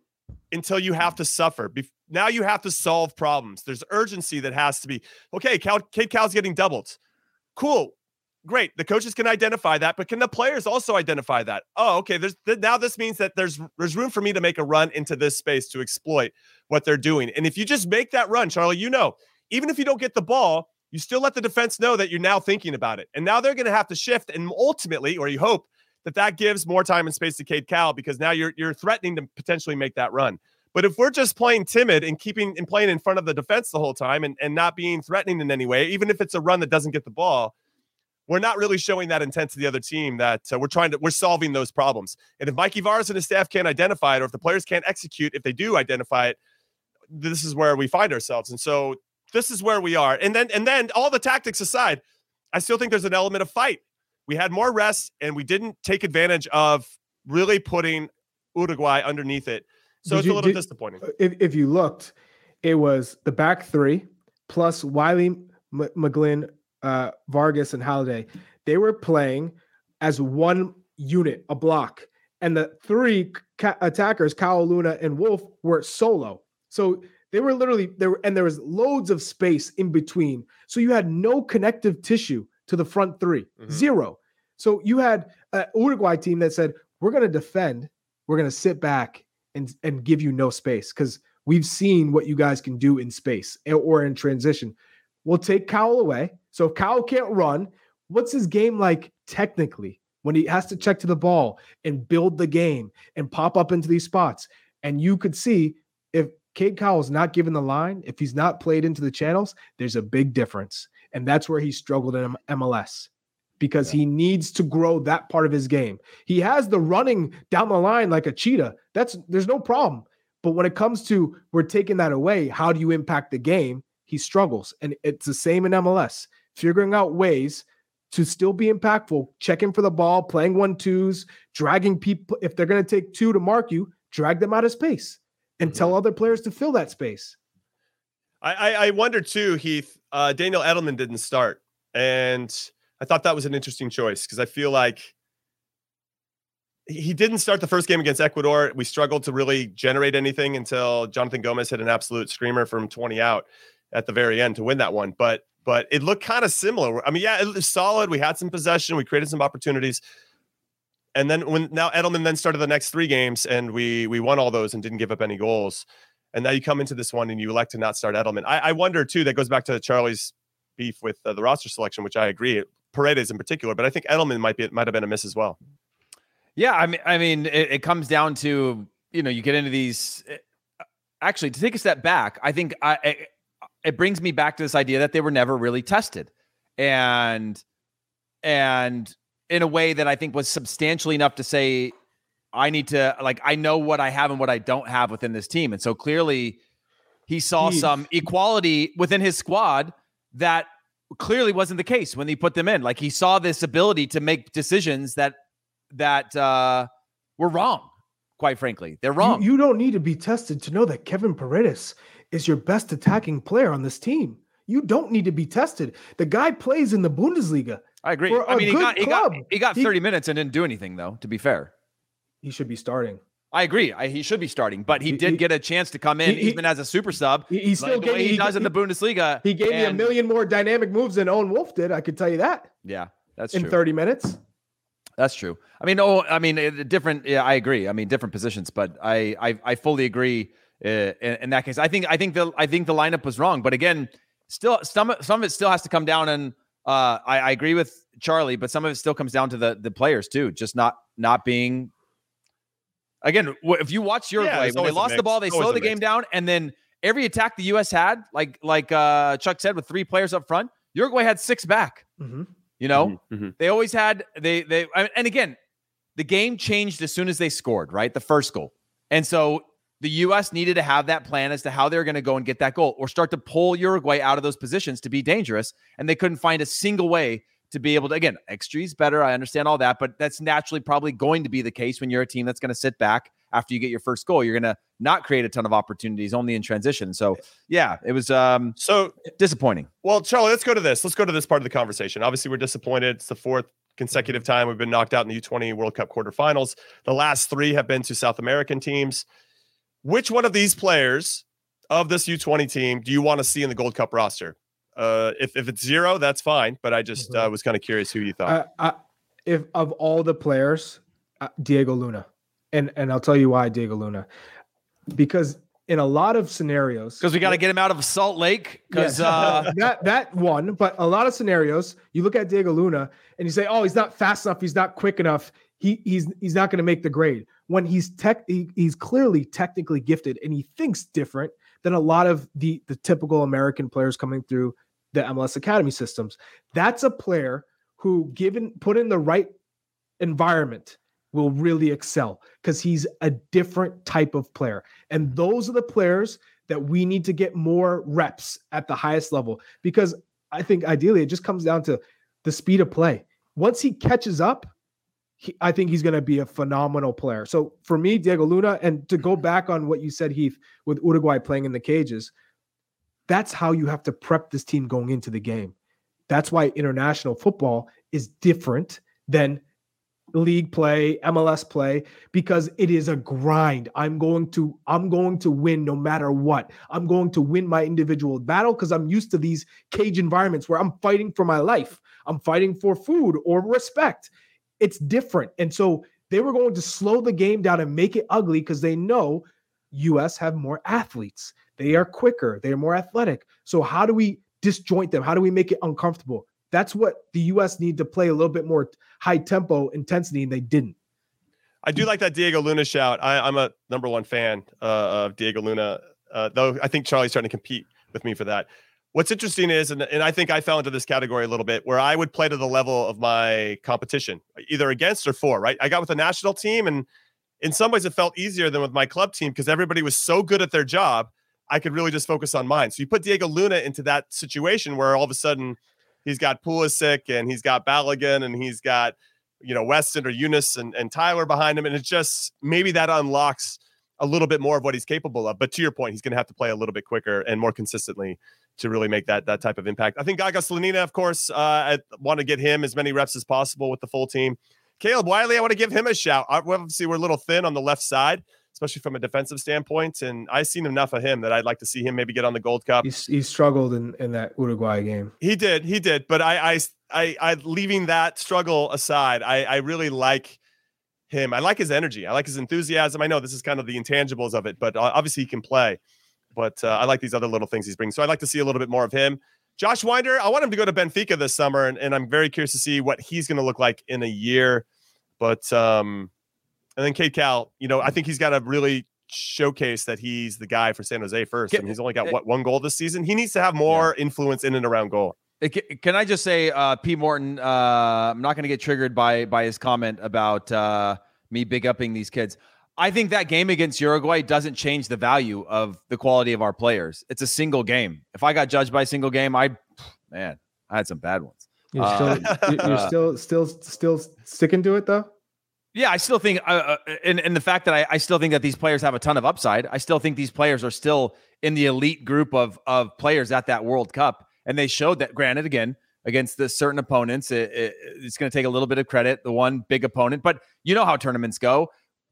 until you have to suffer. Now you have to solve problems. There's urgency that has to be, okay, Cade Cowell's getting doubled. Cool. Great. The coaches can identify that, but can the players also identify that? Oh, okay. Now this means that there's room for me to make a run into this space to exploit what they're doing. And if you just make that run, Charlie, even if you don't get the ball, you still let the defense know that you're now thinking about it. And now they're going to have to shift. And ultimately, or you hope that gives more time and space to Cade Cowell, because now you're threatening to potentially make that run. But if we're just playing timid and playing in front of the defense the whole time and not being threatening in any way, even if it's a run that doesn't get the ball, we're not really showing that intent to the other team that we're solving those problems. And if Mikey Varas and his staff can't identify it, or if the players can't execute, if they do identify it, this is where we find ourselves. And so this is where we are. And then all the tactics aside, I still think there's an element of fight. We had more rest, and we didn't take advantage of really putting Uruguay underneath it. So it's a little disappointing. If you looked, it was the back 3 plus Wiley, McGlynn, Vargas, and Halliday. They were playing as one unit, a block. And the 3 attackers, Cowell, Luna, and Wolf, were solo. So they were literally there, and there was loads of space in between. So you had no connective tissue to the front 3, 0. So you had an Uruguay team that said, we're going to defend, we're going to sit back and give you no space, because we've seen what you guys can do in space or in transition. We'll take Cowell away. So if Cowell can't run, what's his game like technically when he has to check to the ball and build the game and pop up into these spots? And you could see if Cade Cowell's not given the line, if he's not played into the channels, there's a big difference. And that's where he struggled in MLS, because he needs to grow that part of his game. He has the running down the line like a cheetah. There's no problem. But when it comes to we're taking that away, how do you impact the game? He struggles. And it's the same in MLS. Figuring out ways to still be impactful, checking for the ball, playing 1-2s, dragging people. If they're going to take 2 to mark you, drag them out of space and tell other players to fill that space. I wonder too, Heath, Daniel Edelman didn't start. And I thought that was an interesting choice, because I feel like he didn't start the first game against Ecuador. We struggled to really generate anything until Jonathan Gomez hit an absolute screamer from 20 out at the very end to win that one. But it looked kind of similar. I mean, yeah, it was solid. We had some possession. We created some opportunities. And then now Edelman then started the next 3 games, and we won all those and didn't give up any goals. And now you come into this one and you elect to not start Edelman. I wonder too, that goes back to Charlie's beef with the roster selection, which I agree, Paredes in particular, but I think Edelman might have been a miss as well. Yeah, I mean, it comes down to, you get into these. Actually, to take a step back, I think it brings me back to this idea that they were never really tested, and in a way that I think was substantially enough to say, I need to, I know what I have and what I don't have within this team, and so clearly he saw some equality within his squad that clearly wasn't the case when he put them in. Like, he saw this ability to make decisions that were wrong. Quite frankly, they're wrong. You don't need to be tested to know that Kevin Paredes is your best attacking player on this team. You don't need to be tested. The guy plays in the Bundesliga. I agree. I mean, he got 30 minutes and didn't do anything, though, to be fair. He should be starting. I agree. He should be starting, but he did get a chance to come in even as a super sub. He still the way he does in the Bundesliga. He gave me a million more dynamic moves than Owen Wolf did. I could tell you that. Yeah, that's in true. 30 minutes. That's true. Different. Yeah, I agree. I mean, different positions, but I fully agree in that case. I think the lineup was wrong, but again, still some of it still has to come down. And I agree with Charlie, but some of it still comes down to the players too, just not being. Again, if you watch Uruguay, when they lost the ball, they slowed the game down, and then every attack the U.S. had, like Chuck said, with 3 players up front, Uruguay had 6 back. Mm-hmm. You know, they always had and again, the game changed as soon as they scored, right? The first goal. And so the U.S. needed to have that plan as to how they're going to go and get that goal or start to pull Uruguay out of those positions to be dangerous. And they couldn't find a single way to be able to, again, XG is better. I understand all that, but that's naturally probably going to be the case when you're a team that's going to sit back after you get your first goal. You're going to not create a ton of opportunities, only in transition. So yeah, it was so disappointing. Well, Charlie, let's go to this. Let's go to this part of the conversation. Obviously, we're disappointed. It's the 4th consecutive time we've been knocked out in the U20 World Cup quarterfinals. The last 3 have been to South American teams. Which one of these players of this U20 team do you want to see in the Gold Cup roster? If it's 0, that's fine. But I just was kind of curious who you thought. If of all the players, Diego Luna. And I'll tell you why Diego Luna. Because in a lot of scenarios, because we got to get him out of Salt Lake. Because that one, but a lot of scenarios, you look at Diego Luna and you say, "Oh, he's not fast enough. He's not quick enough. He's not going to make the grade." When he's clearly technically gifted and he thinks different than a lot of the typical American players coming through the MLS Academy systems. That's a player who, put in the right environment, will really excel because he's a different type of player. And those are the players that we need to get more reps at the highest level, because I think ideally it just comes down to the speed of play. Once he catches up, I think he's going to be a phenomenal player. So for me, Diego Luna, and to go back on what you said, Heath, with Uruguay playing in the cages, that's how you have to prep this team going into the game. That's why international football is different than league play, MLS play, because it is a grind. I'm going to win no matter what. I'm going to win my individual battle because I'm used to these cage environments where I'm fighting for my life. I'm fighting for food or respect. It's different. And so they were going to slow the game down and make it ugly because they know US have more athletes. They are quicker. They are more athletic. So how do we disjoint them? How do we make it uncomfortable? That's what the U.S. need to play, a little bit more high tempo intensity, and they didn't. I do like that Diego Luna shout. I'm a number 1 fan of Diego Luna, though I think Charlie's starting to compete with me for that. What's interesting is, and I think I fell into this category a little bit, where I would play to the level of my competition, either against or for, right? I got with the national team, and in some ways it felt easier than with my club team because everybody was so good at their job, I could really just focus on mine. So you put Diego Luna into that situation where all of a sudden he's got Pulisic and he's got Balogun and he's got, Weston or Eunice and Tyler behind him. And it's just, maybe that unlocks a little bit more of what he's capable of. But to your point, he's going to have to play a little bit quicker and more consistently to really make that type of impact. I think Gaga Slonina, of course, I want to get him as many reps as possible with the full team. Caleb Wiley, I want to give him a shout. Obviously, we're a little thin on the left side, especially from a defensive standpoint. And I've seen enough of him that I'd like to see him maybe get on the Gold Cup. He struggled in that Uruguay game. He did. But I leaving that struggle aside, I really like him. I like his energy. I like his enthusiasm. I know this is kind of the intangibles of it, but obviously he can play. But I like these other little things he's bringing. So I'd like to see a little bit more of him. Josh Winder, I want him to go to Benfica this summer, and I'm very curious to see what he's going to look like in a year. But and then Cade Cal, I think he's got to really showcase that he's the guy for San Jose first. And he's only got, 1 goal this season? He needs to have more influence in and around goal. Can I just say, P. Morton, I'm not going to get triggered by his comment about me big upping these kids. I think that game against Uruguay doesn't change the value of the quality of our players. It's a single game. If I got judged by a single game, I had some bad ones. You're still sticking to it though? Yeah, I still think, and the fact that I still think that these players have a ton of upside. I still think these players are still in the elite group of players at that World Cup. And they showed that, granted, again, against the certain opponents, it's going to take a little bit of credit, the one big opponent. But you know how tournaments go.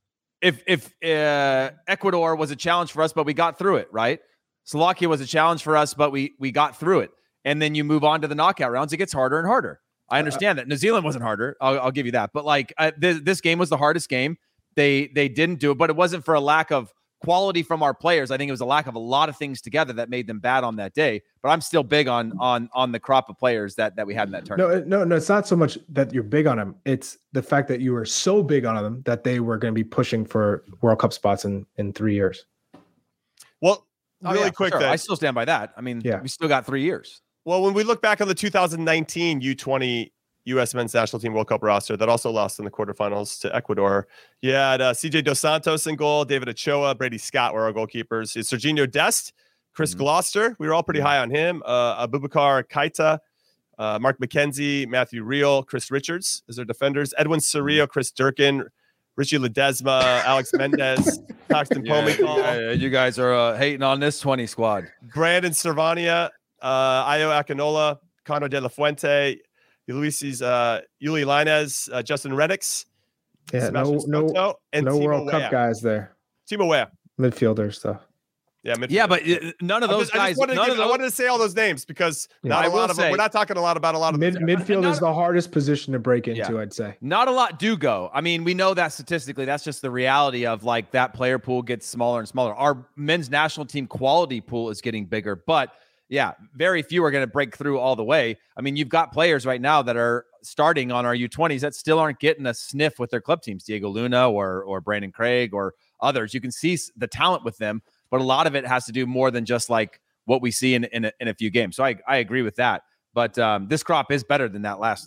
If Ecuador was a challenge for us, but we got through it, right? Slovakia was a challenge for us, but we got through it. And then you move on to the knockout rounds, it gets harder and harder. I understand that New Zealand wasn't harder. I'll give you that. But like this game was the hardest game. They didn't do it, but it wasn't for a lack of quality from our players. I think it was a lack of a lot of things together that made them bad on that day. But I'm still big on the crop of players that we had in that tournament. No, it's not so much that you're big on them. It's the fact that you were so big on them that they were going to be pushing for World Cup spots in 3 years. Well, really quick, sure. then. I still stand by that. I mean, we still got 3 years. Well, when we look back on the 2019 U20 U.S. men's national team World Cup roster that also lost in the quarterfinals to Ecuador, you had CJ Dos Santos in goal, David Ochoa, Brady Scott were our goalkeepers. It's Serginho Dest, Chris Gloucester. We were all pretty high on him. Abubakar Keita, Mark McKenzie, Matthew Reel, Chris Richards as their defenders. Edwin Cerrillo, Chris Durkin, Richie Ledesma, Alex Mendez, Paxton Pomykal. You guys are hating on this 20 squad. Brandon Servania, Ayo Akinola, Conor De La Fuente, Ulysses, Yuli Linez, Justin Reddix. Yeah, no World Cup guys there. Timo Weah. Midfielders, though. Yeah, midfield. Yeah, but none of those guys. I wanted to say all those names because not a lot of them. We're not talking a lot about a lot of midfield is the hardest position to break into. I'd say not a lot do go. I mean, we know that statistically. That's just the reality of like that player pool gets smaller and smaller. Our men's national team quality pool is getting bigger, but yeah, very few are going to break through all the way. I mean, you've got players right now that are starting on our U20s that still aren't getting a sniff with their club teams. Diego Luna or Brandon Craig or others. You can see the talent with them. But a lot of it has to do more than just like what we see in a few games. So I agree with that. But this crop is better than that last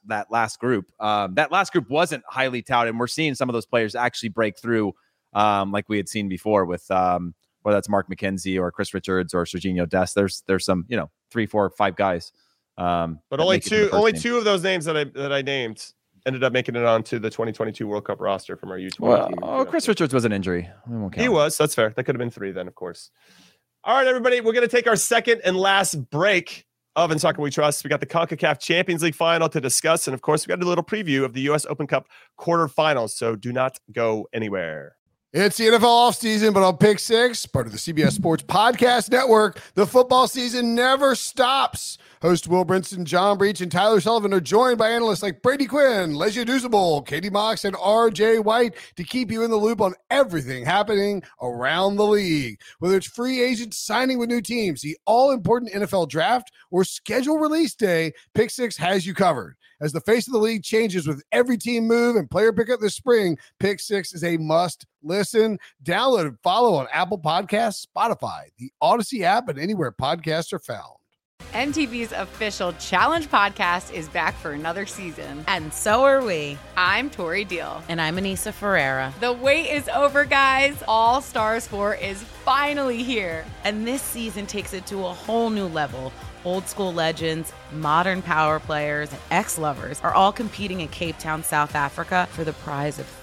group. That last group wasn't highly touted, and we're seeing some of those players actually break through, like we had seen before with whether that's Mark McKenzie or Chris Richards or Serginho Dest. There's some 3, 4, 5 guys. But only two of those names that I named ended up making it onto the 2022 World Cup roster from our U20 team. Chris Richards was an injury. He was. That's fair. That could have been 3 then, of course. All right, everybody. We're going to take our second and last break of In Soccer We Trust. We got the CONCACAF Champions League final to discuss. And, of course, we got a little preview of the U.S. Open Cup quarterfinals. So do not go anywhere. It's the NFL offseason, but on Pick Six, part of the CBS Sports Podcast Network, the football season never stops. Host Will Brinson, John Breach, and Tyler Sullivan are joined by analysts like Brady Quinn, Lesia Dusable, Katie Mox, and R.J. White to keep you in the loop on everything happening around the league. Whether it's free agents signing with new teams, the all-important NFL draft, or schedule release day, Pick Six has you covered. As the face of the league changes with every team move and player pickup this spring, Pick Six is a must listen. Download and follow on Apple Podcasts, Spotify, the Odyssey app, and anywhere podcasts are found. MTV's official Challenge podcast is back for another season. And so are we. I'm Tori Deal. And I'm Anissa Ferreira. The wait is over, guys. All Stars 4 is finally here. And this season takes it to a whole new level. Old school legends, modern power players, and ex-lovers are all competing in Cape Town, South Africa for the prize of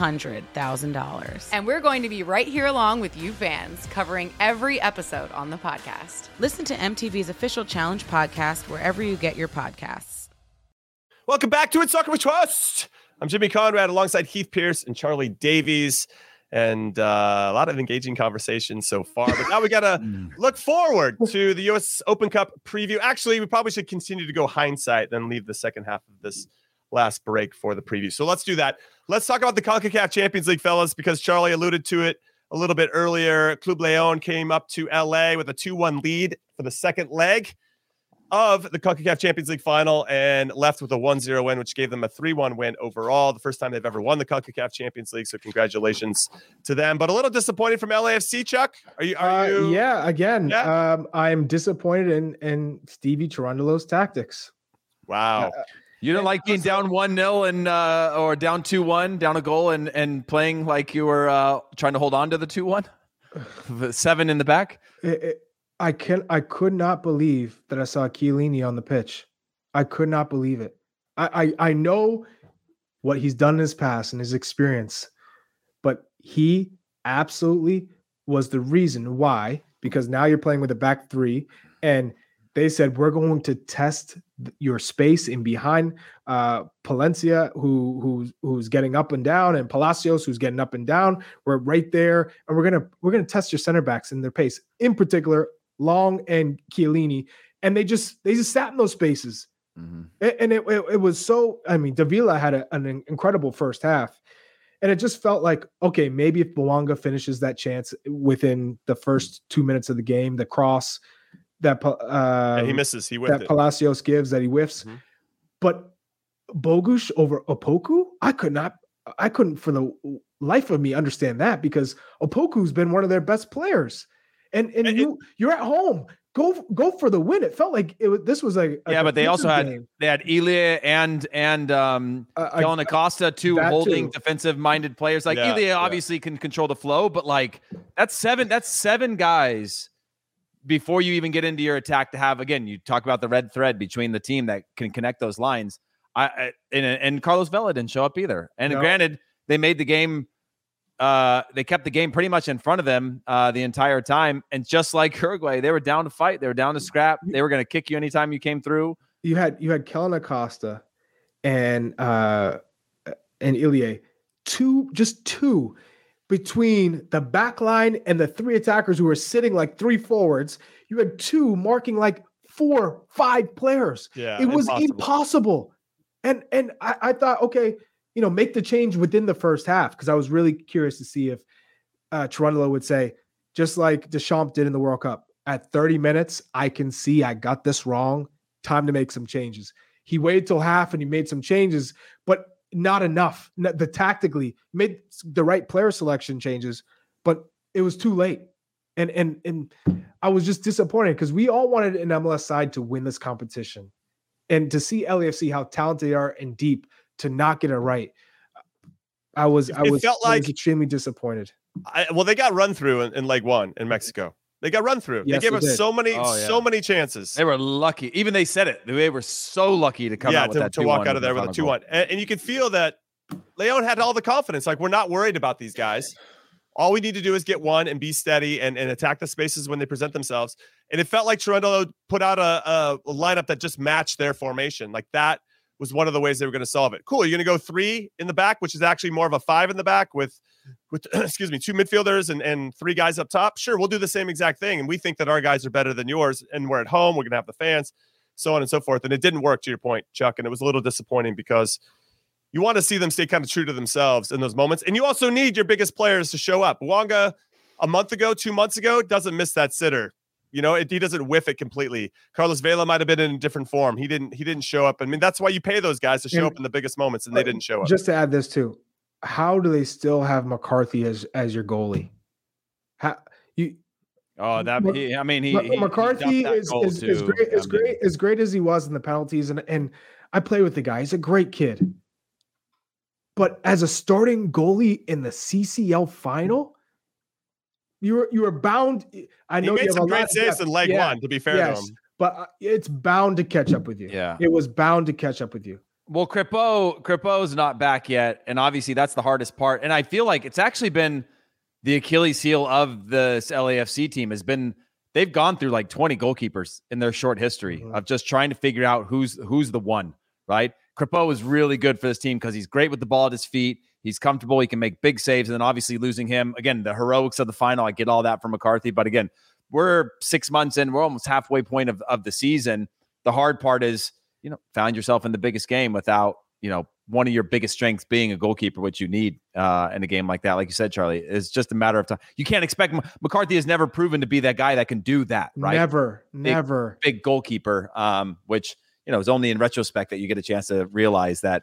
$300,000. And we're going to be right here along with you fans, covering every episode on the podcast. Listen to MTV's official Challenge podcast wherever you get your podcasts. Welcome back to It Soccer We Trust. I'm Jimmy Conrad alongside Heath Pierce and Charlie Davies. And a lot of engaging conversations so far. But now we got to look forward to the U.S. Open Cup preview. Actually, we probably should continue to go hindsight, then leave the second half of this last break for the preview. So let's do that. Let's talk about the CONCACAF Champions League, fellas, because Charlie alluded to it a little bit earlier. Club Leon came up to L.A. with a 2-1 lead for the second leg of the CONCACAF Champions League final and left with a 1-0 win, which gave them a 3-1 win overall, the first time they've ever won the CONCACAF Champions League. So congratulations to them. But a little disappointed from LAFC, Chuck. Are you? Yeah, again, I'm disappointed in Stevie Cherundolo's tactics. Wow. You don't like being down 1-0 and or down 2-1, down a goal and playing like you were trying to hold on to the 2-1? 7 in the back? I could not believe that I saw Chiellini on the pitch. I could not believe it. I know what he's done in his past and his experience, but he absolutely was the reason why, because now you're playing with a back 3 and they said, we're going to test your space in behind Palencia, who's getting up and down, and Palacios, who's getting up and down. We're right there, and we're gonna test your center backs in their pace, in particular Long and Chiellini, and they just sat in those spaces And it was so, I mean, Davila had an incredible first half. And it just felt like, okay, maybe if Bouanga finishes that chance within the first 2 minutes of the game, the cross that he misses, he whiffed it. Palacios gives, that he whiffs. But Bogusz over Opoku, I couldn't for the life of me understand that, because Opoku's been one of their best players. And you're at home. Go for the win. It felt like this was but they also had Elia and Kellen Acosta, two holding defensive-minded players. Like Elia obviously can control the flow, but like that's seven guys before you even get into your attack to have, again, you talk about the red thread between the team that can connect those lines. And Carlos Vela didn't show up either. And granted, they made the game. They kept the game pretty much in front of them the entire time. And just like Uruguay, they were down to fight. They were down to scrap. They were going to kick you anytime you came through. You had Kellen Acosta and Ilie, two between the back line and the three attackers who were sitting like three forwards. You had two marking like 4-5 players. Yeah, it was impossible. And I thought, okay, make the change within the first half, because I was really curious to see if Cherundolo would say, just like Deschamps did in the World Cup, at 30 minutes, I can see I got this wrong. Time to make some changes. He waited till half and he made some changes, but not enough. Tactically made the right player selection changes, but it was too late. And I was just disappointed, because we all wanted an MLS side to win this competition, and to see LAFC, how talented they are and deep, to not get it right. I was extremely disappointed. They got run through in leg one in Mexico. They got run through. Yes, they gave us so many chances. They were lucky. Even they said it. They were so lucky to come out with that 2-1. To walk out of there with a 2-1. And you could feel that Leon had all the confidence. Like, we're not worried about these guys. All we need to do is get one and be steady and attack the spaces when they present themselves. And it felt like Cherundolo put out a lineup that just matched their formation. Like, that was one of the ways they were going to solve it. Cool. You're going to go 3 in the back, which is actually more of a 5 in the back with excuse me, 2 midfielders and 3 guys up top. Sure, we'll do the same exact thing. And we think that our guys are better than yours. And we're at home. We're going to have the fans, so on and so forth. And it didn't work, to your point, Chuck. And it was a little disappointing, because you want to see them stay kind of true to themselves in those moments. And you also need your biggest players to show up. Wonga, a month ago, 2 months ago, doesn't miss that sitter. He doesn't whiff it completely. Carlos Vela might have been in a different form. He didn't show up. I mean, that's why you pay those guys to show up in the biggest moments, and they didn't show up. Just to add this too, how do they still have McCarthy as your goalie? McCarthy is as great as he was in the penalties, and I play with the guy. He's a great kid. But as a starting goalie in the CCL final, you were bound. I know he made some great saves in leg one, to be fair to him. But it's bound to catch up with you. Yeah, it was bound to catch up with you. Well, Crépeau's not back yet, and obviously that's the hardest part. And I feel like it's actually been the Achilles heel of the LAFC team. They've gone through like 20 goalkeepers in their short history of just trying to figure out who's the one, right? Crépeau is really good for this team because he's great with the ball at his feet. He's comfortable. He can make big saves. And then obviously losing him, again, the heroics of the final, I get all that from McCarthy. But again, we're 6 months in. We're almost halfway point of the season. The hard part is, found yourself in the biggest game without, one of your biggest strengths being a goalkeeper, which you need in a game like that. Like you said, Charlie, it's just a matter of time. You can't expect McCarthy has never proven to be that guy that can do that, right? Never. Big goalkeeper, which, is only in retrospect that you get a chance to realize that,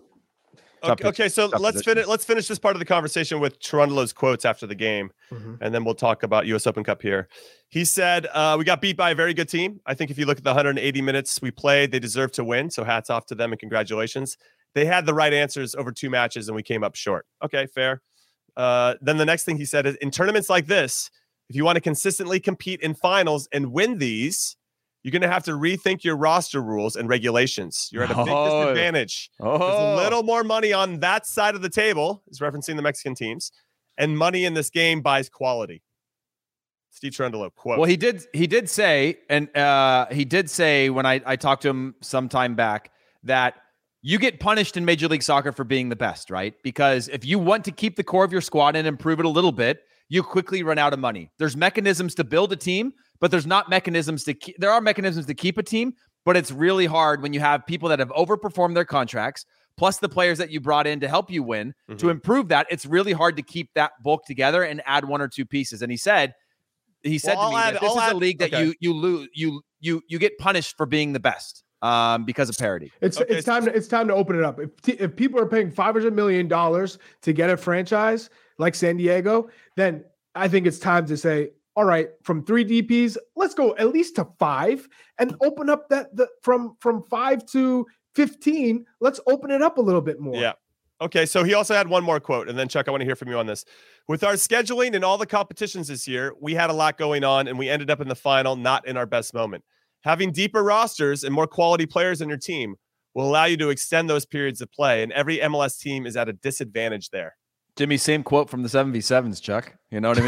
Okay, so let's finish this part of the conversation with Cherundolo's quotes after the game, and then we'll talk about U.S. Open Cup here. He said, we got beat by a very good team. I think if you look at the 180 minutes we played, they deserve to win, so hats off to them and congratulations. They had the right answers over 2 matches, and we came up short. Okay, fair. Then the next thing he said is, in tournaments like this, if you want to consistently compete in finals and win these, you're going to have to rethink your roster rules and regulations. You're at a big disadvantage. There's a little more money on that side of the table, is referencing the Mexican teams, and money in this game buys quality. Steve Cherundolo, quote. Well, he did say, and he did say when I talked to him some time back, that you get punished in Major League Soccer for being the best, right? Because if you want to keep the core of your squad and improve it a little bit, you quickly run out of money. There's mechanisms to build a team, but there's not mechanisms there are mechanisms to keep a team, but it's really hard when you have people that have overperformed their contracts, plus the players that you brought in to help you win, to improve that. It's really hard to keep that bulk together and add one or two pieces. And he said to me that this is a league that you lose, you get punished for being the best because of parity. It's time to open it up. If people are paying $500 million to get a franchise like San Diego, then I think it's time to say, all right, from 3 DPs, let's go at least to 5 and open up from 5 to 15. Let's open it up a little bit more. Yeah. Okay. So he also had one more quote, and then Chuck, I want to hear from you on this. With our scheduling and all the competitions this year, we had a lot going on, and we ended up in the final, not in our best moment. Having deeper rosters and more quality players on your team will allow you to extend those periods of play, and every MLS team is at a disadvantage there. Jimmy, same quote from the 7v7s, Chuck. You know what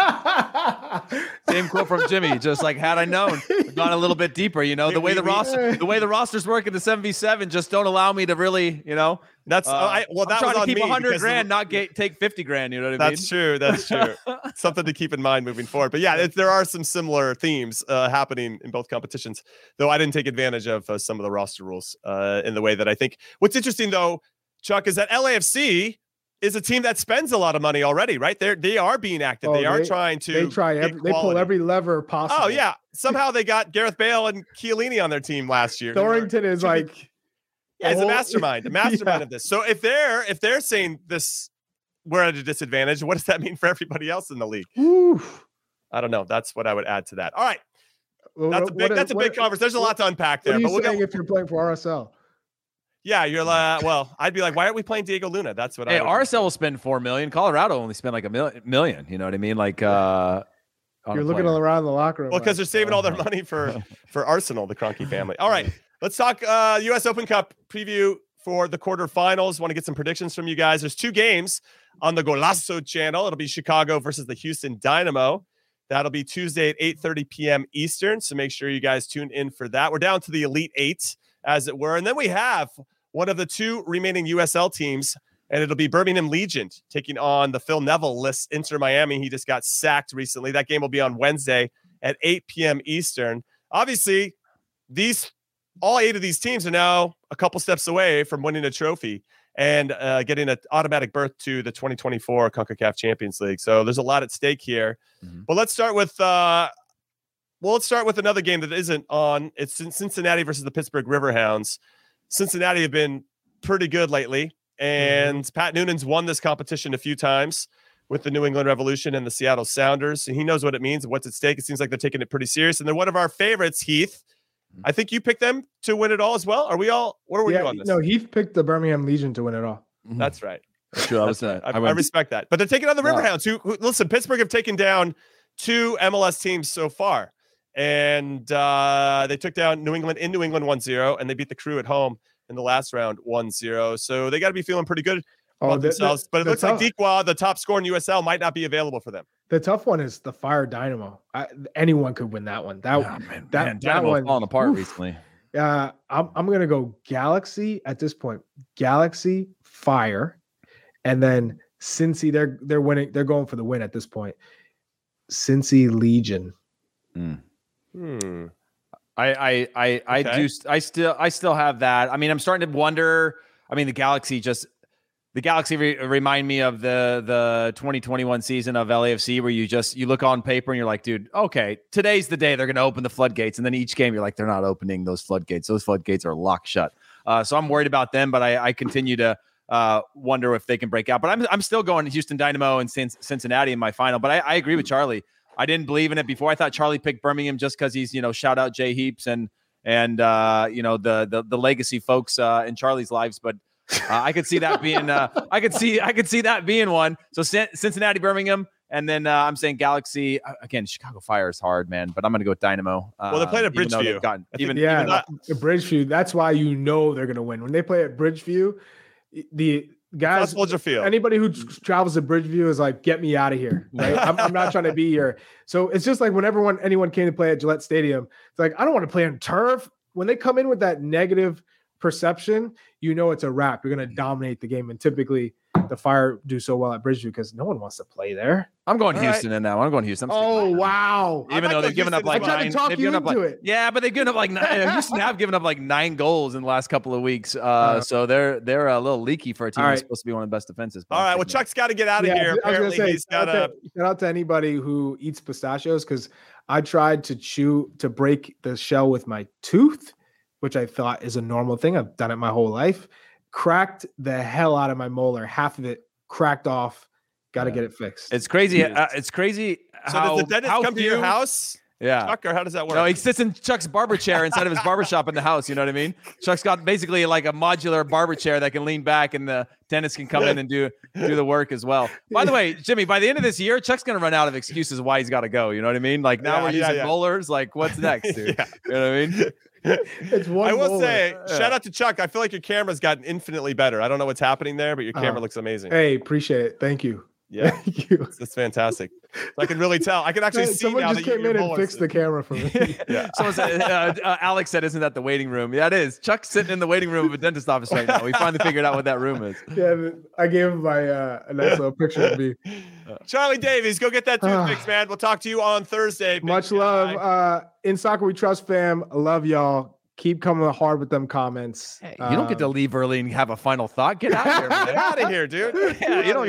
I mean? Same quote from Jimmy. Just like, had I known, gone a little bit deeper. You know, the way the rosters work in the 7v7 just don't allow me to really, you know. That's I'm trying to keep $100,000, not take $50,000. You know what I mean? That's true. That's true. Something to keep in mind moving forward. But yeah, there are some similar themes happening in both competitions. Though I didn't take advantage of some of the roster rules in the way that I think. What's interesting though, Chuck, is that LAFC is a team that spends a lot of money already, right? They are being active. They pull every lever possible. Oh yeah. Somehow they got Gareth Bale and Chiellini on their team last year. Thorrington is like. Yeah, he's a mastermind of this. So if they're saying this, we're at a disadvantage, what does that mean for everybody else in the league? Oof. I don't know. That's what I would add to that. All right. That's a big conversation. There's a lot to unpack there. What are you saying if you're playing for RSL? Yeah, you're like, well, I'd be like, why aren't we playing Diego Luna? That's what RSL will spend $4 million. Colorado only spent like $1 million. You know what I mean? Like, you're looking around the locker room. Well, because they're saving all their money for Arsenal, the Kroenke family. All right. Let's talk U.S. Open Cup preview for the quarterfinals. Want to get some predictions from you guys. There's 2 games on the Golazo channel. It'll be Chicago versus the Houston Dynamo. That'll be Tuesday at 8:30 p.m. Eastern. So make sure you guys tune in for that. We're down to the Elite 8, as it were. And then we have one of the 2 remaining USL teams, and it'll be Birmingham Legion taking on the Phil Neville-less Inter Miami. He just got sacked recently. That game will be on Wednesday at 8 p.m. Eastern. Obviously, all 8 of these teams are now a couple steps away from winning a trophy and getting an automatic berth to the 2024 CONCACAF Champions League. So there's a lot at stake here. Mm-hmm. But let's start with another game that isn't on. It's Cincinnati versus the Pittsburgh Riverhounds. Cincinnati have been pretty good lately, and Pat Noonan's won this competition a few times with the New England Revolution and the Seattle Sounders. And he knows what it means and what's at stake. It seems like they're taking it pretty serious, and they're one of our favorites, Heath. I think you picked them to win it all as well. Are we all? Where were you on this? No, Heath picked the Birmingham Legion to win it all. That's right. That's true. I respect that. But they're taking on the Riverhounds, who listen, Pittsburgh have taken down 2 MLS teams so far. And they took down New England in New England 1-0, and they beat the Crew at home in the last round 1-0. So they got to be feeling pretty good about themselves. But it looks like Dequa, the top scorer in USL, might not be available for them. The tough one is the Fire Dynamo. Anyone could win that one. That one falling apart recently. I'm gonna go Galaxy at this point. Galaxy, Fire, and then Cincy. They're winning. They're going for the win at this point. Cincy Legion. I still have that. I mean, I'm starting to wonder. I mean, the Galaxy remind me of the 2021 season of LAFC, where you look on paper and you're like, dude, okay, today's the day they're going to open the floodgates. And then each game you're like, they're not opening those floodgates. Those floodgates are locked shut. So I'm worried about them, but I continue to wonder if they can break out. But I'm still going to Houston Dynamo and Cincinnati in my final. But I agree with Charlie. I didn't believe in it before. I thought Charlie picked Birmingham just because he's, shout out Jay Heaps and the legacy folks in Charlie's lives. But I could see that being I could see that being one. So Cincinnati, Birmingham, and then I'm saying Galaxy again. Chicago Fire is hard, man, but I'm going to go with Dynamo. Well, they played at Bridgeview. Bridgeview. That's why they're going to win when they play at Bridgeview. The guys, anybody who travels to Bridgeview is like, get me out of here. Right? I'm not trying to be here. So it's just like when anyone came to play at Gillette Stadium, it's like, I don't want to play on turf. When they come in with that negative perception, it's a wrap. You're going to dominate the game. And typically the Fire do so well at Bridgeview because no one wants to play there. I'm going All Houston in that one. I'm going Houston. Wow. Even though they've given up like I tried to 9. talk They've you given up into like, it. yeah, but they've given up like 9. Houston have given up like 9 goals in the last couple of weeks. So they're a little leaky for a team that's supposed to be one of the best defenses. All right. Well, Chuck's got to get out of here. Apparently, he's got shout out to anybody who eats pistachios, because I tried to break the shell with my tooth, which I thought is a normal thing. I've done it my whole life. Cracked the hell out of my molar. Half of it cracked off. Got to get it fixed. It's crazy. It's crazy. So does the dentist come to your house? Yeah. Chuck, or how does that work? No, he sits in Chuck's barber chair inside of his barber shop in the house. You know what I mean? Chuck's got basically like a modular barber chair that can lean back, and the dentist can come in and do the work as well. By the way, Jimmy, by the end of this year, Chuck's going to run out of excuses why he's got to go. You know what I mean? Like now we're using molars. Like what's next, dude? You know what I mean? It's one I will say, shout out to Chuck. I feel like your camera's gotten infinitely better. I don't know what's happening there, but your camera looks amazing. Hey, appreciate it. Thank you. Yeah, thank you. That's fantastic. So I can really tell. I can actually see someone now just that came in and fixed the camera for me. Someone said, Alex said, "Isn't that the waiting room?" Yeah, it is. Chuck's sitting in the waiting room of a dentist office right now. We finally figured out what that room is. Yeah, I gave him my a nice little picture of me. Charlie Davies, go get that tooth fixed, man. We'll talk to you on Thursday. Much love. In Soccer We Trust fam. I love y'all. Keep coming hard with them comments. Hey, you don't get to leave early and have a final thought. Get out of here, man. Get out of here, dude. Yeah, you don't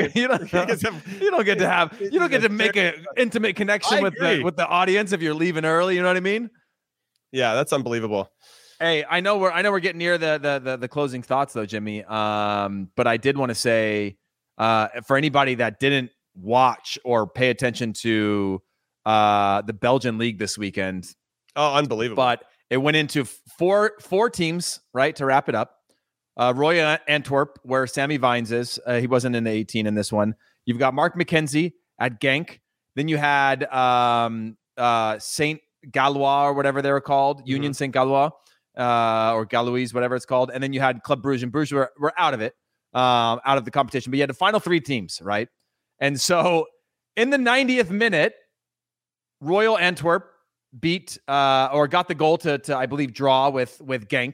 get to make an intimate connection with the audience if you're leaving early. You know what I mean? Yeah, that's unbelievable. Hey, I know we're getting near the closing thoughts though, Jimmy. But I did want to say for anybody that didn't watch or pay attention to the Belgian league this weekend. Oh, unbelievable. But it went into four teams, right, to wrap it up. Royal Antwerp, where Sammy Vines is. He wasn't in the 18 in this one. You've got Mark McKenzie at Genk. Then you had St. Galois or whatever they were called, Union St. Galois or Galois, whatever it's called. And then you had Club Brugge, and Brugge were out of it, out of the competition. But you had the final 3 teams, right? And so in the 90th minute, Royal Antwerp beat or got the goal to I believe draw with Genk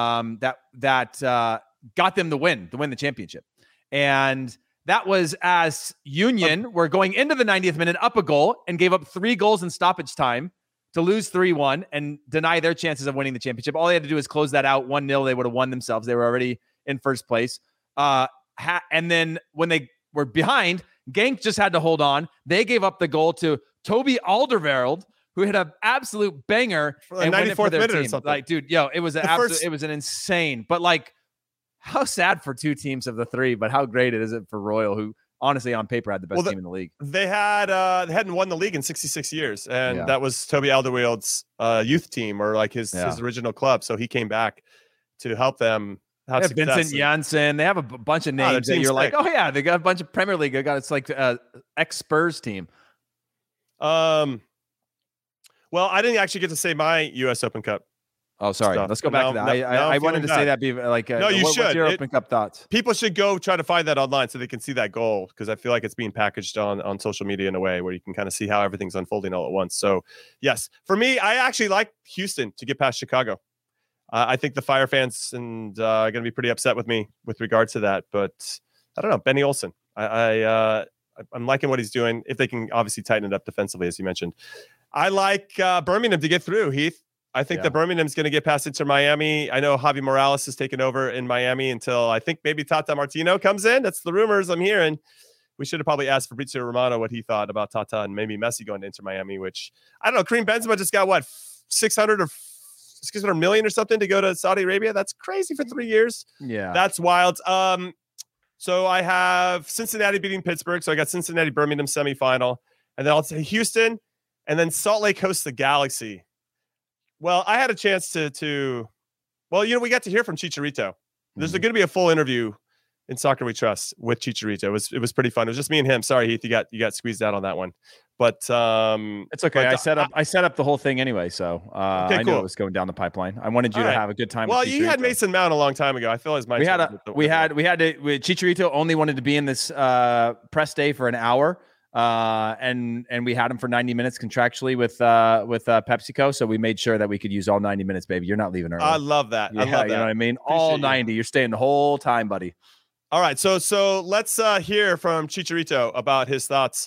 that got them to win the championship. And that was as Union were going into the 90th minute up a goal and gave up 3 goals in stoppage time to lose 3-1 and deny their chances of winning the championship. All they had to do is close that out 1-0. They would have won themselves. They were already in first place. And then when they were behind, Genk just had to hold on. They gave up the goal to Toby Alderweireld, who hit an absolute banger for the 94th minute team. or something. Like, dude, it was it was an insane, but like, how sad for 2 teams of the 3, but how great is it for Royal, who honestly on paper had the best team in the league. They hadn't won the league in 66 years, and that was Toby Alderweireld's youth team, or like his original club. So he came back to help them have success. Vincent Janssen. They have a bunch of names that you're like, oh yeah, they got a bunch of Premier League. It's like ex-Spurs team. Well, I didn't actually get to say my U.S. Open Cup. Oh, sorry. Stuff. Let's go back to that. I wanted to say that. Be like, no, you should. What's your Open Cup thoughts? People should go try to find that online so they can see that goal, because I feel like it's being packaged on social media in a way where you can kind of see how everything's unfolding all at once. So, yes, for me, I actually like Houston to get past Chicago. I think the Fire fans are going to be pretty upset with me with regards to that, but I don't know. Benny Olsen, I'm liking what he's doing. If they can obviously tighten it up defensively, as you mentioned. I like Birmingham to get through, Heath. I think that Birmingham's going to get past Inter Miami. I know Javi Morales has taken over in Miami until I think maybe Tata Martino comes in. That's the rumors I'm hearing. We should have probably asked Fabrizio Romano what he thought about Tata and maybe Messi going to Inter Miami, which I don't know. Karim Benzema just got what, 600 million or something to go to Saudi Arabia. That's crazy for 3 years. Yeah, that's wild. So I have Cincinnati beating Pittsburgh. So I got Cincinnati Birmingham semifinal, and then I'll say Houston, and then Salt Lake hosts the Galaxy. Well, I had a chance to we got to hear from Chicharito. There's going to be a full interview in Soccer We Trust with Chicharito. It was pretty fun. It was just me and him. Sorry, Heath, you got squeezed out on that one, but it's okay. I set up the whole thing anyway, so I knew it was going down the pipeline. I wanted you to have a good time. Well, you had Mason Mount a long time ago. I feel as my Chicharito only wanted to be in this press day for an hour. And we had him for 90 minutes contractually with PepsiCo, so we made sure that we could use all 90 minutes, baby. You're not leaving early. I love that. Yeah, I love that. You know what I mean? All 90. You're staying the whole time, buddy. All right, so let's hear from Chicharito about his thoughts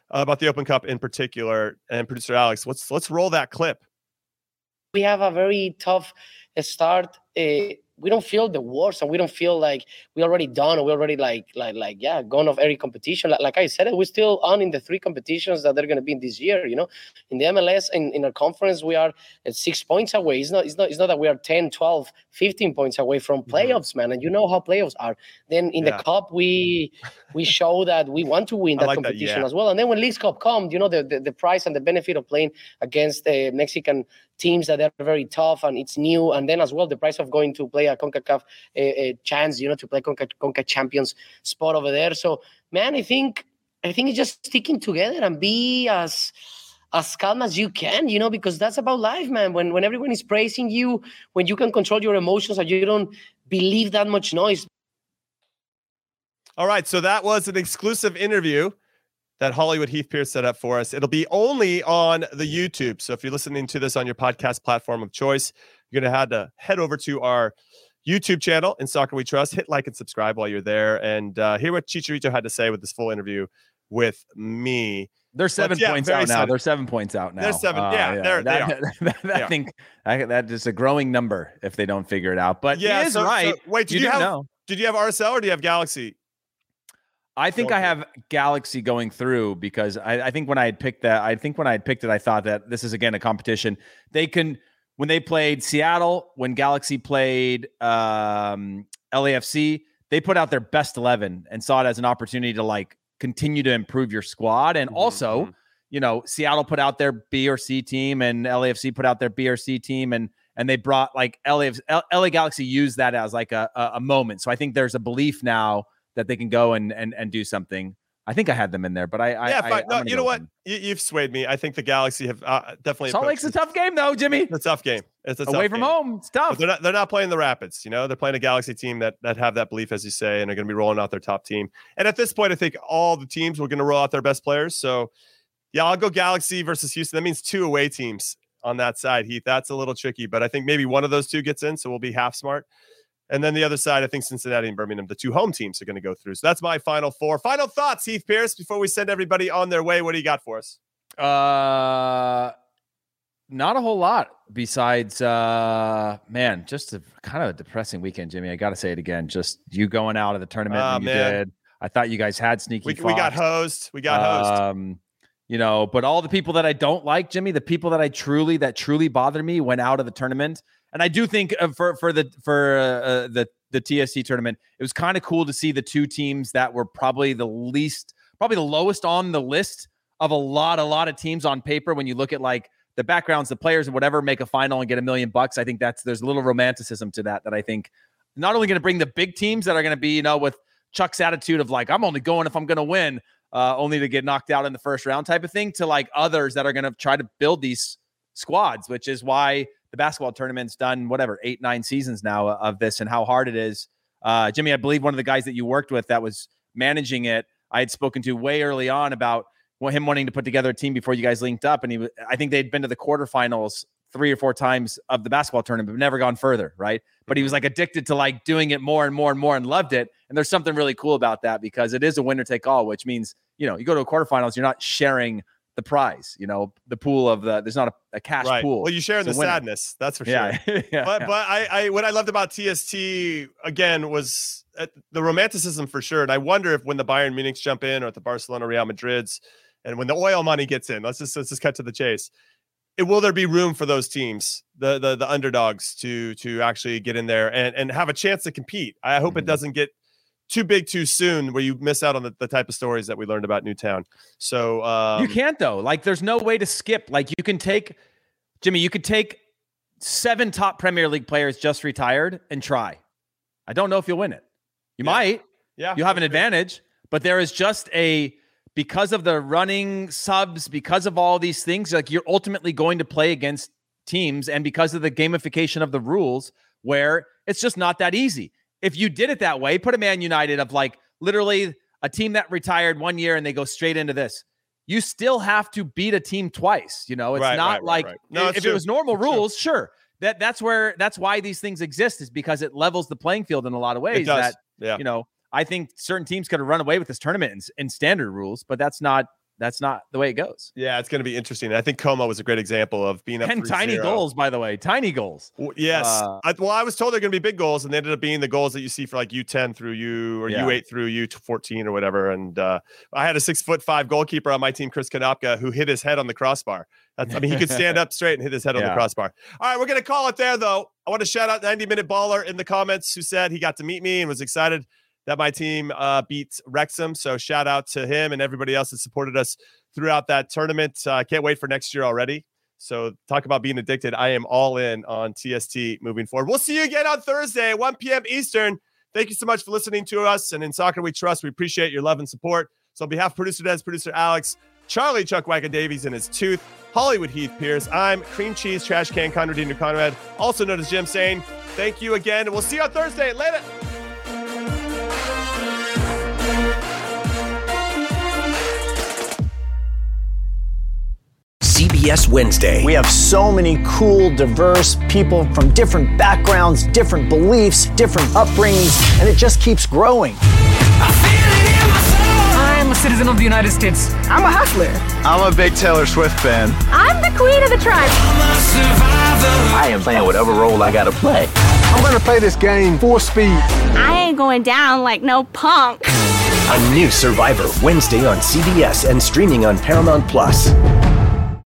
about the Open Cup in particular. And producer Alex, let's roll that clip. We have a very tough start. We don't feel the worst, and we don't feel like we already done, or we already gone off every competition. Like I said, we're still on in the 3 competitions that they're going to be in this year. You know, in the MLS, in our conference, we are at 6 points away. It's not that we are 10, 12, 15 points away from playoffs, man. And you know how playoffs are. Then in the Cup, we show that we want to win that competition as well. And then when Leagues Cup comes, you know, the price and the benefit of playing against the Mexican teams that are very tough and it's new, and then as well the price of going to play a CONCACAF chance, you know, to play CONCACAF Champions spot over there. So, man, I think it's just sticking together and be as calm as you can, you know, because that's about life, man. When everyone is praising you, when you can control your emotions and you don't believe that much noise. All right, so that was an exclusive interview that Hollywood Heath Pearce set up for us. It'll be only on the YouTube. So if you're listening to this on your podcast platform of choice, you're going to have to head over to our YouTube channel, In Soccer We Trust. Hit like and subscribe while you're there, and hear what Chicharito had to say with this full interview with me. They're 7 points out now. They're 7 points out now. They're 7. They are. I think that is a growing number if they don't figure it out. But he is right. So, wait, did you have RSL or do you have Galaxy? I think I have Galaxy going through because I think when I had picked that, I thought that this is again a competition. They can, when they played Seattle, when Galaxy played LAFC, they put out their best 11 and saw it as an opportunity to like continue to improve your squad. And also, you know, Seattle put out their B or C team and LAFC put out their B or C team, and they brought like LA Galaxy used that as like a moment. So I think there's a belief now that they can go and do something. I think I had them in there, but you know what? You've swayed me. I think the Galaxy have definitely. Salt Lake's a tough game, though, Jimmy. It's a tough game. It's a away from home. It's tough. But they're not playing the Rapids. You know, they're playing a Galaxy team that have that belief, as you say, and are going to be rolling out their top team. And at this point, I think all the teams were going to roll out their best players. So, yeah, I'll go Galaxy versus Houston. That means 2 away teams on that side, Heath. That's a little tricky, but I think maybe one of those 2 gets in, so we'll be half smart. And then the other side, I think Cincinnati and Birmingham, the 2 home teams, are going to go through. So that's my final 4. Final thoughts, Heath Pearce, before we send everybody on their way. What do you got for us? Not a whole lot besides, man, just a kind of a depressing weekend, Jimmy. I got to say it again. Just you going out of the tournament you did. I thought you guys had sneaky. We got hosed. You know, but all the people that I don't like, Jimmy, the people that truly bother me went out of the tournament. And I do think for the TSC tournament, it was kind of cool to see the 2 teams that were probably the lowest on the list of a lot of teams on paper. When you look at like the backgrounds, the players and whatever, make a final and get $1 million. I think there's a little romanticism to that I think not only going to bring the big teams that are going to be, you know, with Chuck's attitude of like, I'm only going if I'm going to win, only to get knocked out in the first round type of thing, to like others that are going to try to build these squads, which is why the basketball tournament's done 8-9 seasons now of this, and how hard it is. Jimmy, I believe one of the guys that you worked with that was managing it, I had spoken to way early on about him wanting to put together a team before you guys linked up. And I think they'd been to the quarterfinals 3 or 4 times of the basketball tournament, but never gone further. Right. But he was like addicted to like doing it more and more and more and loved it. And there's something really cool about that, because it is a winner take all, which means, you know, you go to a quarterfinals, you're not sharing the prize, you know, the pool of there's not a cash pool. Well, you share in the sadness, that's for sure. But I what I loved about TST again was the romanticism for sure. And I wonder if when the Bayern Munichs jump in, or if the Barcelona, Real Madrids, and when the oil money gets in, let's just cut to the chase. Will there be room for those teams, the underdogs, to actually get in there and have a chance to compete? I hope it doesn't get too big too soon, where you miss out on the type of stories that we learned about Newtown. So you can't though. Like, there's no way to skip. Like, you can take, Jimmy, you could take 7 top Premier League players just retired and try. I don't know if you'll win it. You might. Yeah, you'll have an advantage, but there is just because of the running subs, because of all these things, like, you're ultimately going to play against teams, and because of the gamification of the rules, where it's just not that easy. If you did it that way, put a Man United of like literally a team that retired 1 year and they go straight into this. You still have to beat a team twice. You know, it's not like No, if it was normal rules, sure. That's why these things exist, is because it levels the playing field in a lot of ways. It does. You know, I think certain teams could have run away with this tournament in standard rules, but that's not that's not the way it goes. Yeah, it's going to be interesting. I think Como was a great example of being up 10 tiny goals, by the way. Tiny goals. Yes. I was told they're going to be big goals, and they ended up being the goals that you see for like U10 through U8 through U14 or whatever. And I had a 6'5" goalkeeper on my team, Chris Konopka, who hit his head on the crossbar. He could stand up straight and hit his head on the crossbar. All right, we're going to call it there, though. I want to shout out 90-Minute Baller in the comments who said he got to meet me and was excited that my team beat Wrexham. So shout out to him and everybody else that supported us throughout that tournament. Can't wait for next year already. So talk about being addicted. I am all in on TST moving forward. We'll see you again on Thursday at 1 p.m. Eastern. Thank you so much for listening to us. And in Soccer We Trust, we appreciate your love and support. So on behalf of producer Des, producer Alex, Charlie Chuck Wagon Davies and his tooth, Hollywood Heath Pierce, I'm Cream Cheese Trash Can Conradino Conrad, also known as Jim, saying thank you again. And we'll see you on Thursday. Later. CBS Wednesday. We have so many cool, diverse people from different backgrounds, different beliefs, different upbringings, and it just keeps growing. I'm a citizen of the United States. I'm a hustler. I'm a big Taylor Swift fan. I'm the queen of the tribe. I am playing whatever role I gotta play. I'm gonna play this game full speed. I ain't going down like no punk. A new Survivor Wednesday on CBS and streaming on Paramount Plus.